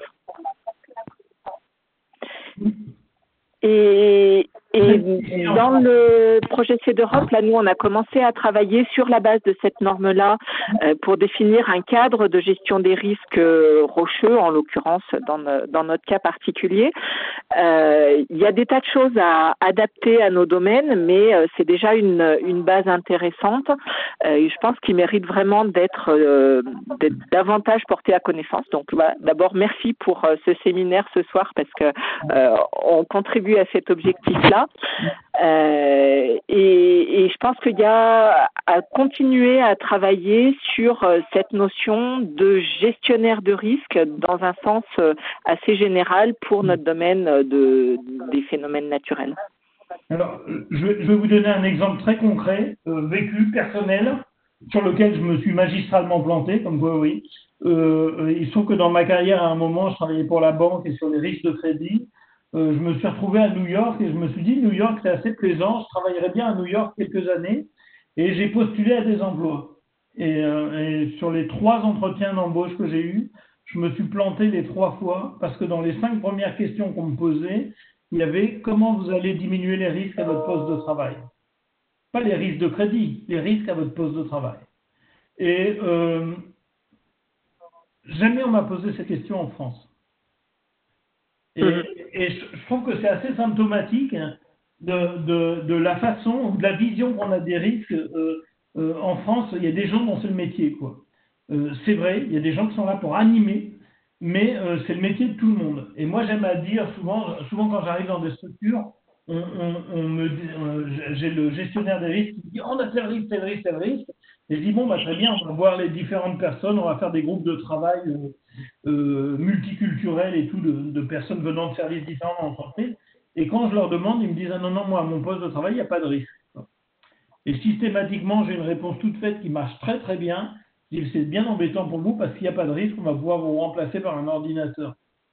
Et dans le projet CEDEROP, là, nous, on a commencé à travailler sur la base de cette norme-là pour définir un cadre de gestion des risques rocheux, en l'occurrence, dans notre cas particulier. Il y a des tas de choses à adapter à nos domaines, mais c'est déjà une base intéressante. Et je pense qu'il mérite vraiment d'être davantage porté à connaissance. Donc, voilà, d'abord, merci pour ce séminaire ce soir parce que on contribue à cet objectif-là. Et je pense qu'il y a à continuer à travailler sur cette notion de gestionnaire de risque dans un sens assez général pour notre domaine des phénomènes naturels. Alors, je vais vous donner un exemple très concret, vécu, personnel, sur lequel je me suis magistralement planté, comme quoi, oui. Il se trouve que dans ma carrière, à un moment, je travaillais pour la banque et sur les risques de crédit. Je me suis retrouvé à New York et je me suis dit, New York, c'est assez plaisant, je travaillerais bien à New York quelques années. Et j'ai postulé à des emplois. Et sur les 3 entretiens d'embauche que j'ai eus, je me suis planté les 3 fois parce que dans les 5 premières questions qu'on me posait, il y avait comment vous allez diminuer les risques à votre poste de travail. Pas les risques de crédit, les risques à votre poste de travail. Et jamais on m'a posé cette question en France. Et je trouve que c'est assez symptomatique de la façon ou de la vision qu'on a des risques. En France, il y a des gens dont c'est le métier, quoi. C'est vrai, il y a des gens qui sont là pour animer, mais c'est le métier de tout le monde. Et moi, j'aime à dire souvent quand j'arrive dans des structures, j'ai le gestionnaire des risques qui dit on a tel risque. Et je dis bon, très bien, on va voir les différentes personnes, on va faire des groupes de travail multiculturels et tout, de personnes venant de services différents dans l'entreprise. Et quand je leur demande, ils me disent ah non, moi, à mon poste de travail, il n'y a pas de risque. Et systématiquement, j'ai une réponse toute faite qui marche très très bien. Je dis c'est bien embêtant pour vous parce qu'il n'y a pas de risque, on va pouvoir vous remplacer par un ordinateur.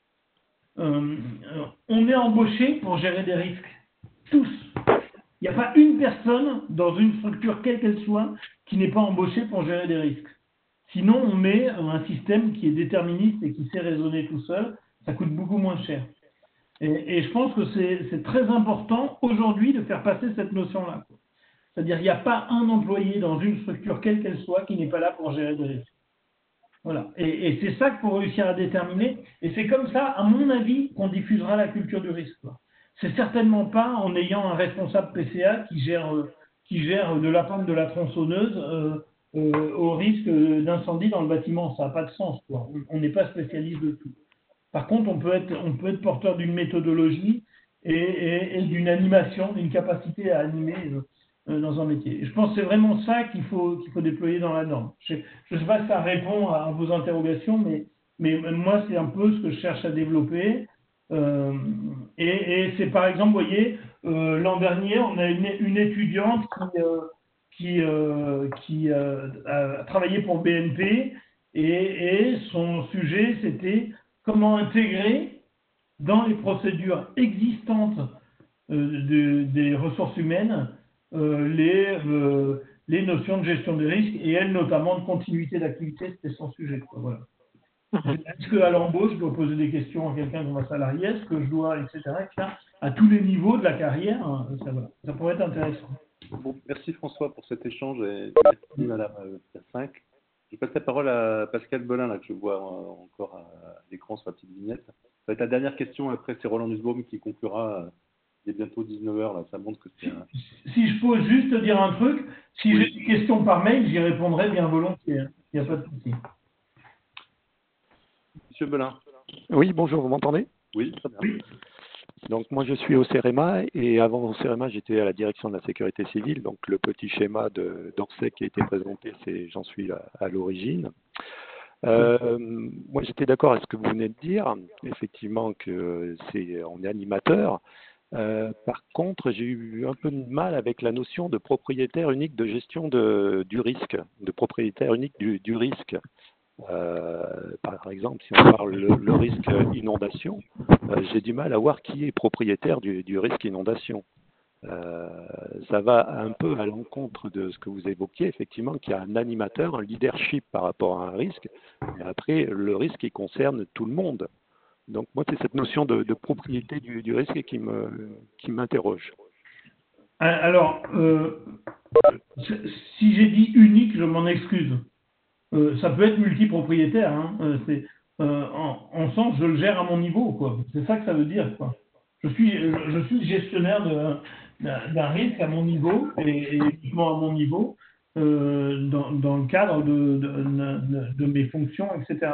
On est embauché pour gérer des risques. Tous. Il n'y a pas une personne dans une structure, quelle qu'elle soit, qui n'est pas embauchée pour gérer des risques. Sinon, on met un système qui est déterministe et qui sait raisonner tout seul. Ça coûte beaucoup moins cher. Et je pense que c'est très important aujourd'hui de faire passer cette notion-là. C'est-à-dire qu'il n'y a pas un employé dans une structure, quelle qu'elle soit, qui n'est pas là pour gérer des risques. Voilà. Et c'est ça qu'il faut réussir à déterminer. Et c'est comme ça, à mon avis, qu'on diffusera la culture du risque. C'est certainement pas en ayant un responsable PCA qui gère de la pente de la tronçonneuse au risque d'incendie dans le bâtiment. Ça n'a pas de sens, quoi. On n'est pas spécialiste de tout. Par contre, on peut être porteur d'une méthodologie et d'une animation, d'une capacité à animer dans un métier. Et je pense que c'est vraiment ça qu'il faut déployer dans la norme. Je ne sais pas si ça répond à vos interrogations, mais moi, c'est un peu ce que je cherche à développer. Et c'est par exemple, vous voyez, l'an dernier, on a une étudiante qui a travaillé pour BNP et son sujet, c'était comment intégrer dans les procédures existantes des ressources humaines les notions de gestion des risques et elles notamment de continuité d'activité, c'était son sujet. Voilà. Est-ce qu'à l'embauche, je dois poser des questions à quelqu'un comme un salarié? Est-ce que je dois, etc., à tous les niveaux de la carrière, ça pourrait être intéressant. Bon, merci François pour cet échange et merci Madame Pierre 5. Je passe la parole à Pascal Belin, là, que je vois encore à l'écran sur la petite vignette. Ça va être la dernière question, après c'est Roland Nussbaum qui conclura. Il est bientôt 19h, là, ça montre que c'est un... Si je peux juste te dire un truc, si j'ai des questions par mail, j'y répondrai bien volontiers. Il n'y a pas de souci. Monsieur Belin. Oui, bonjour, vous m'entendez? Oui, très bien. Oui. Donc moi je suis au CEREMA et avant au CEREMA j'étais à la direction de la sécurité civile, donc le petit schéma d'Orsay qui a été présenté, j'en suis à l'origine. Moi j'étais d'accord avec ce que vous venez de dire, effectivement que on est animateur. Par contre, j'ai eu un peu de mal avec la notion de propriétaire unique de gestion du risque, de propriétaire unique du risque. Par exemple, si on parle le risque inondation, j'ai du mal à voir qui est propriétaire du risque inondation. Ça va un peu à l'encontre de ce que vous évoquiez, effectivement, qu'il y a un animateur, un leadership par rapport à un risque, et après, le risque, il concerne tout le monde. Donc, moi, c'est cette notion de propriété du risque qui m'interroge. Alors, si j'ai dit unique, je m'en excuse. Ça peut être multipropriétaire. Hein. En sens, je le gère à mon niveau, quoi. C'est ça que ça veut dire, quoi. Je suis gestionnaire d'un risque à mon niveau et uniquement à mon niveau dans le cadre de mes fonctions, etc.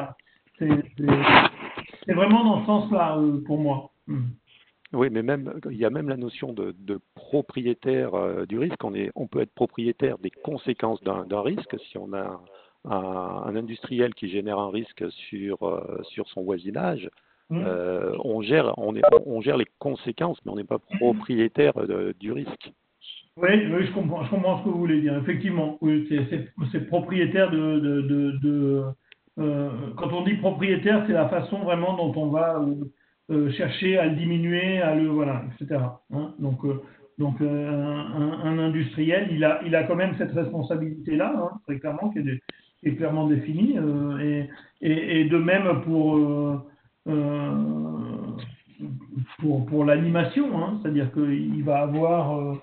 C'est vraiment dans ce sens-là pour moi. Oui, mais il y a même la notion de propriétaire du risque. On peut être propriétaire des conséquences d'un risque si on a un industriel qui génère un risque sur son voisinage. On gère les conséquences, mais on n'est pas propriétaire du risque. Oui, je comprends ce que vous voulez dire. Effectivement, oui, c'est propriétaire quand on dit propriétaire, c'est la façon vraiment dont on va chercher à le diminuer, voilà, etc. Hein, donc un industriel, il a quand même cette responsabilité-là, hein, très clairement, qui est clairement définie, et de même pour l'animation, hein, c'est-à-dire qu'il va avoir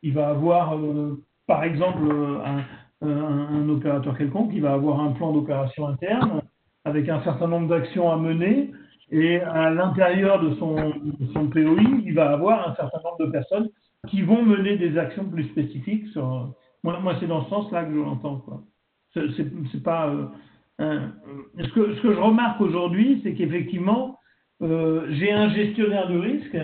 par exemple un opérateur quelconque, il va avoir un plan d'opération interne avec un certain nombre d'actions à mener, et à l'intérieur de son POI, il va avoir un certain nombre de personnes qui vont mener des actions plus spécifiques. Moi, c'est dans ce sens-là que je l'entends, quoi. C'est pas ce que je remarque aujourd'hui, c'est qu'effectivement, j'ai un gestionnaire de risque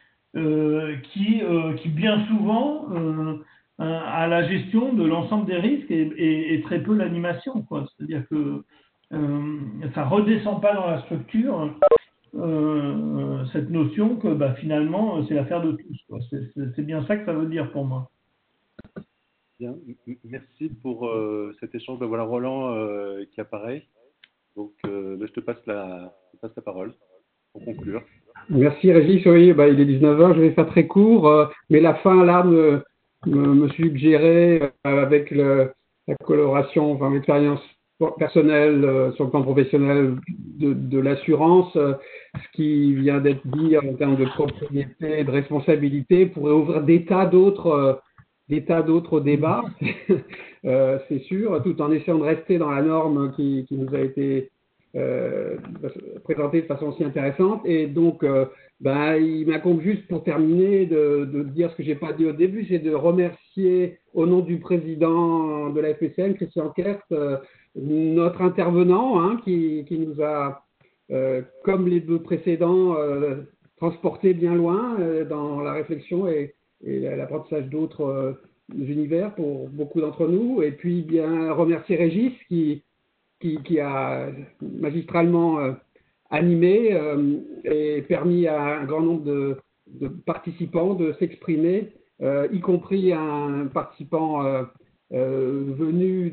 qui bien souvent à la gestion de l'ensemble des risques et très peu l'animation, quoi. C'est-à-dire que ça redescend pas dans la structure cette notion que finalement c'est l'affaire de tous, quoi. C'est bien ça que ça veut dire pour moi. Bien, merci pour cet échange. Voilà Roland qui apparaît. Donc je te passe la parole pour conclure. Merci Régis, oui, il est 19h, je vais faire très court, mais la fin là me suggérait avec la coloration, enfin l'expérience personnelle sur le plan professionnel de l'assurance, ce qui vient d'être dit en termes de propriété et de responsabilité pourrait ouvrir des tas d'autres débats, c'est sûr, tout en essayant de rester dans la norme qui nous a été présentée de façon aussi intéressante. Et donc, il m'incombe juste pour terminer de dire ce que je n'ai pas dit au début, c'est de remercier au nom du président de la FPCN, Christian Kert, notre intervenant, hein, qui nous a, comme les deux précédents, transporté bien loin dans la réflexion et l'apprentissage d'autres univers pour beaucoup d'entre nous. Et puis bien remercier Régis qui a magistralement animé et permis à un grand nombre de participants de s'exprimer, y compris un participant venu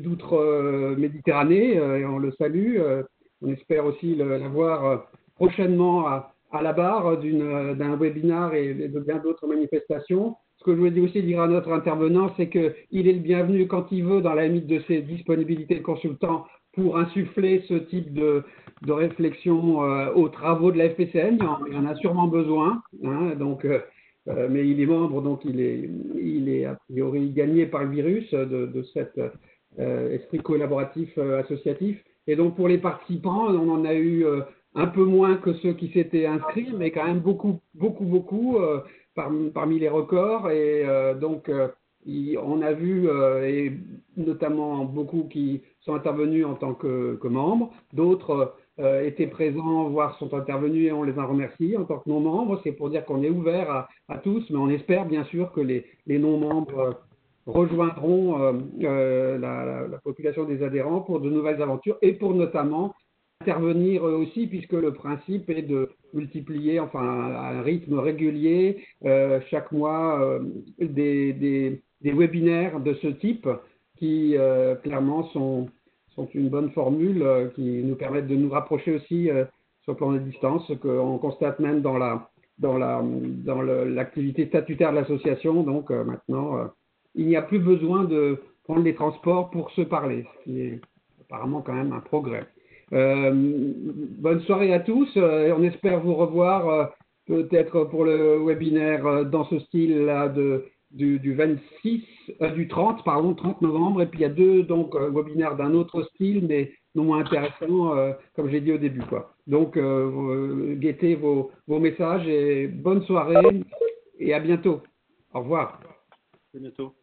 d'outre-Méditerranée, et on le salue. On espère aussi l'avoir prochainement à la barre d'un webinar et de bien d'autres manifestations. Ce que je voulais aussi dire à notre intervenant, c'est qu'il est le bienvenu quand il veut, dans la limite de ses disponibilités de consultant, pour insuffler ce type de réflexion aux travaux de la FPCN. Il en a sûrement besoin, hein, donc, mais il est membre, donc il est a priori gagné par le virus de cet esprit collaboratif associatif. Et donc pour les participants, on en a eu un peu moins que ceux qui s'étaient inscrits, mais quand même beaucoup parmi les records. Et donc on a vu, et notamment beaucoup qui sont intervenus en tant que membres, d'autres étaient présents, voire sont intervenus et on les en remercie en tant que non-membres. C'est pour dire qu'on est ouvert à tous, mais on espère bien sûr que les non-membres rejoindront la population des adhérents pour de nouvelles aventures et pour notamment intervenir aussi, puisque le principe est de multiplier, enfin, à un rythme régulier, chaque mois, des webinaires de ce type qui, clairement, sont une bonne formule qui nous permettent de nous rapprocher aussi sur le plan de distance, qu'on constate même dans l'activité statutaire de l'association. Donc, maintenant, il n'y a plus besoin de prendre les transports pour se parler, ce qui est apparemment quand même un progrès. Bonne soirée à tous. On espère vous revoir peut-être pour le webinaire dans ce style-là du 30 novembre. Et puis il y a 2 webinaires d'un autre style, mais non moins intéressant, comme j'ai dit au début, quoi. Donc guettez vos messages et bonne soirée et à bientôt. Au revoir. À bientôt.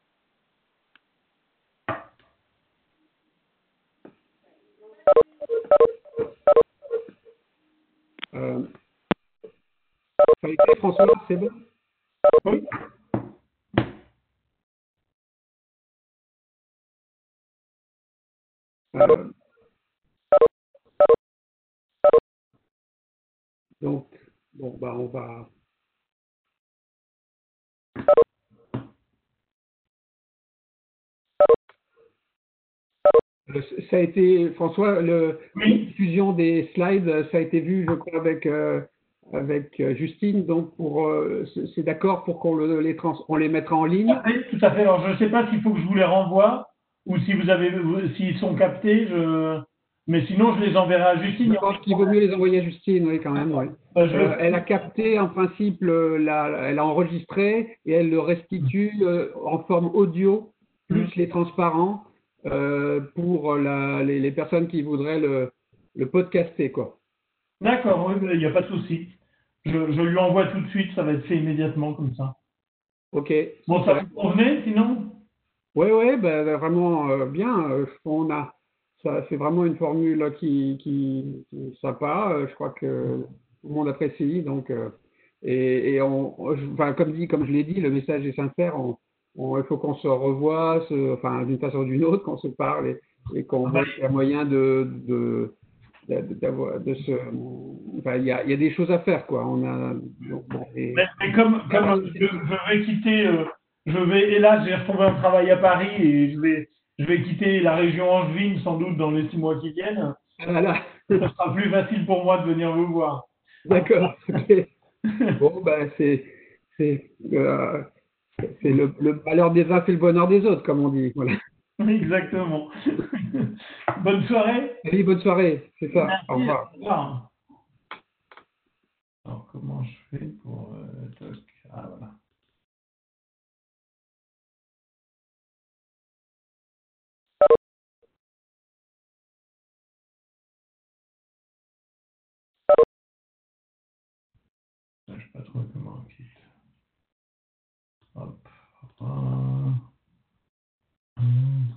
Ça a été, François, c'est bon? Oui. Donc, bon, bah, on va. Ça a été, François, la diffusion des slides, ça a été vu, je crois, avec Justine. Donc, c'est d'accord pour qu'on on les mettra en ligne? Tout à fait. Alors, je ne sais pas s'il faut que je vous les renvoie ou si s'ils sont captés. Mais sinon, je les enverrai à Justine. Je pense qu'il vaut mieux les envoyer à Justine, oui, quand même. Oui. Elle a capté, en principe, elle a enregistré et elle le restitue en forme audio, plus les transparents, pour les personnes qui voudraient le podcaster, quoi. D'accord, oui, il n'y a pas de souci. Je lui envoie tout de suite, ça va être fait immédiatement comme ça. Ok. Bon, ça vous convenait sinon? Oui, ben, vraiment bien. C'est vraiment une formule qui est sympa. Je crois que tout le monde apprécie. Donc, comme je l'ai dit, le message est sincère. Il faut qu'on se revoie, d'une façon ou d'une autre, qu'on se parle et qu'on voit qu'il y a moyen il y a des choses à faire, quoi. Mais comme je vais quitter, hélas, j'ai retrouvé un travail à Paris et je vais quitter la région angevine sans doute dans les 6 mois qui viennent. Voilà. Ce sera plus facile pour moi de venir vous voir. D'accord. Okay. Bon, ben, c'est le malheur des uns, c'est le bonheur des autres, comme on dit. Voilà. Exactement. Bonne soirée. Oui, bonne soirée, c'est ça. Merci, au revoir. Au revoir. Alors, comment je fais pour... Ah, voilà. Je ne sais pas trop comment on quitte. Hop.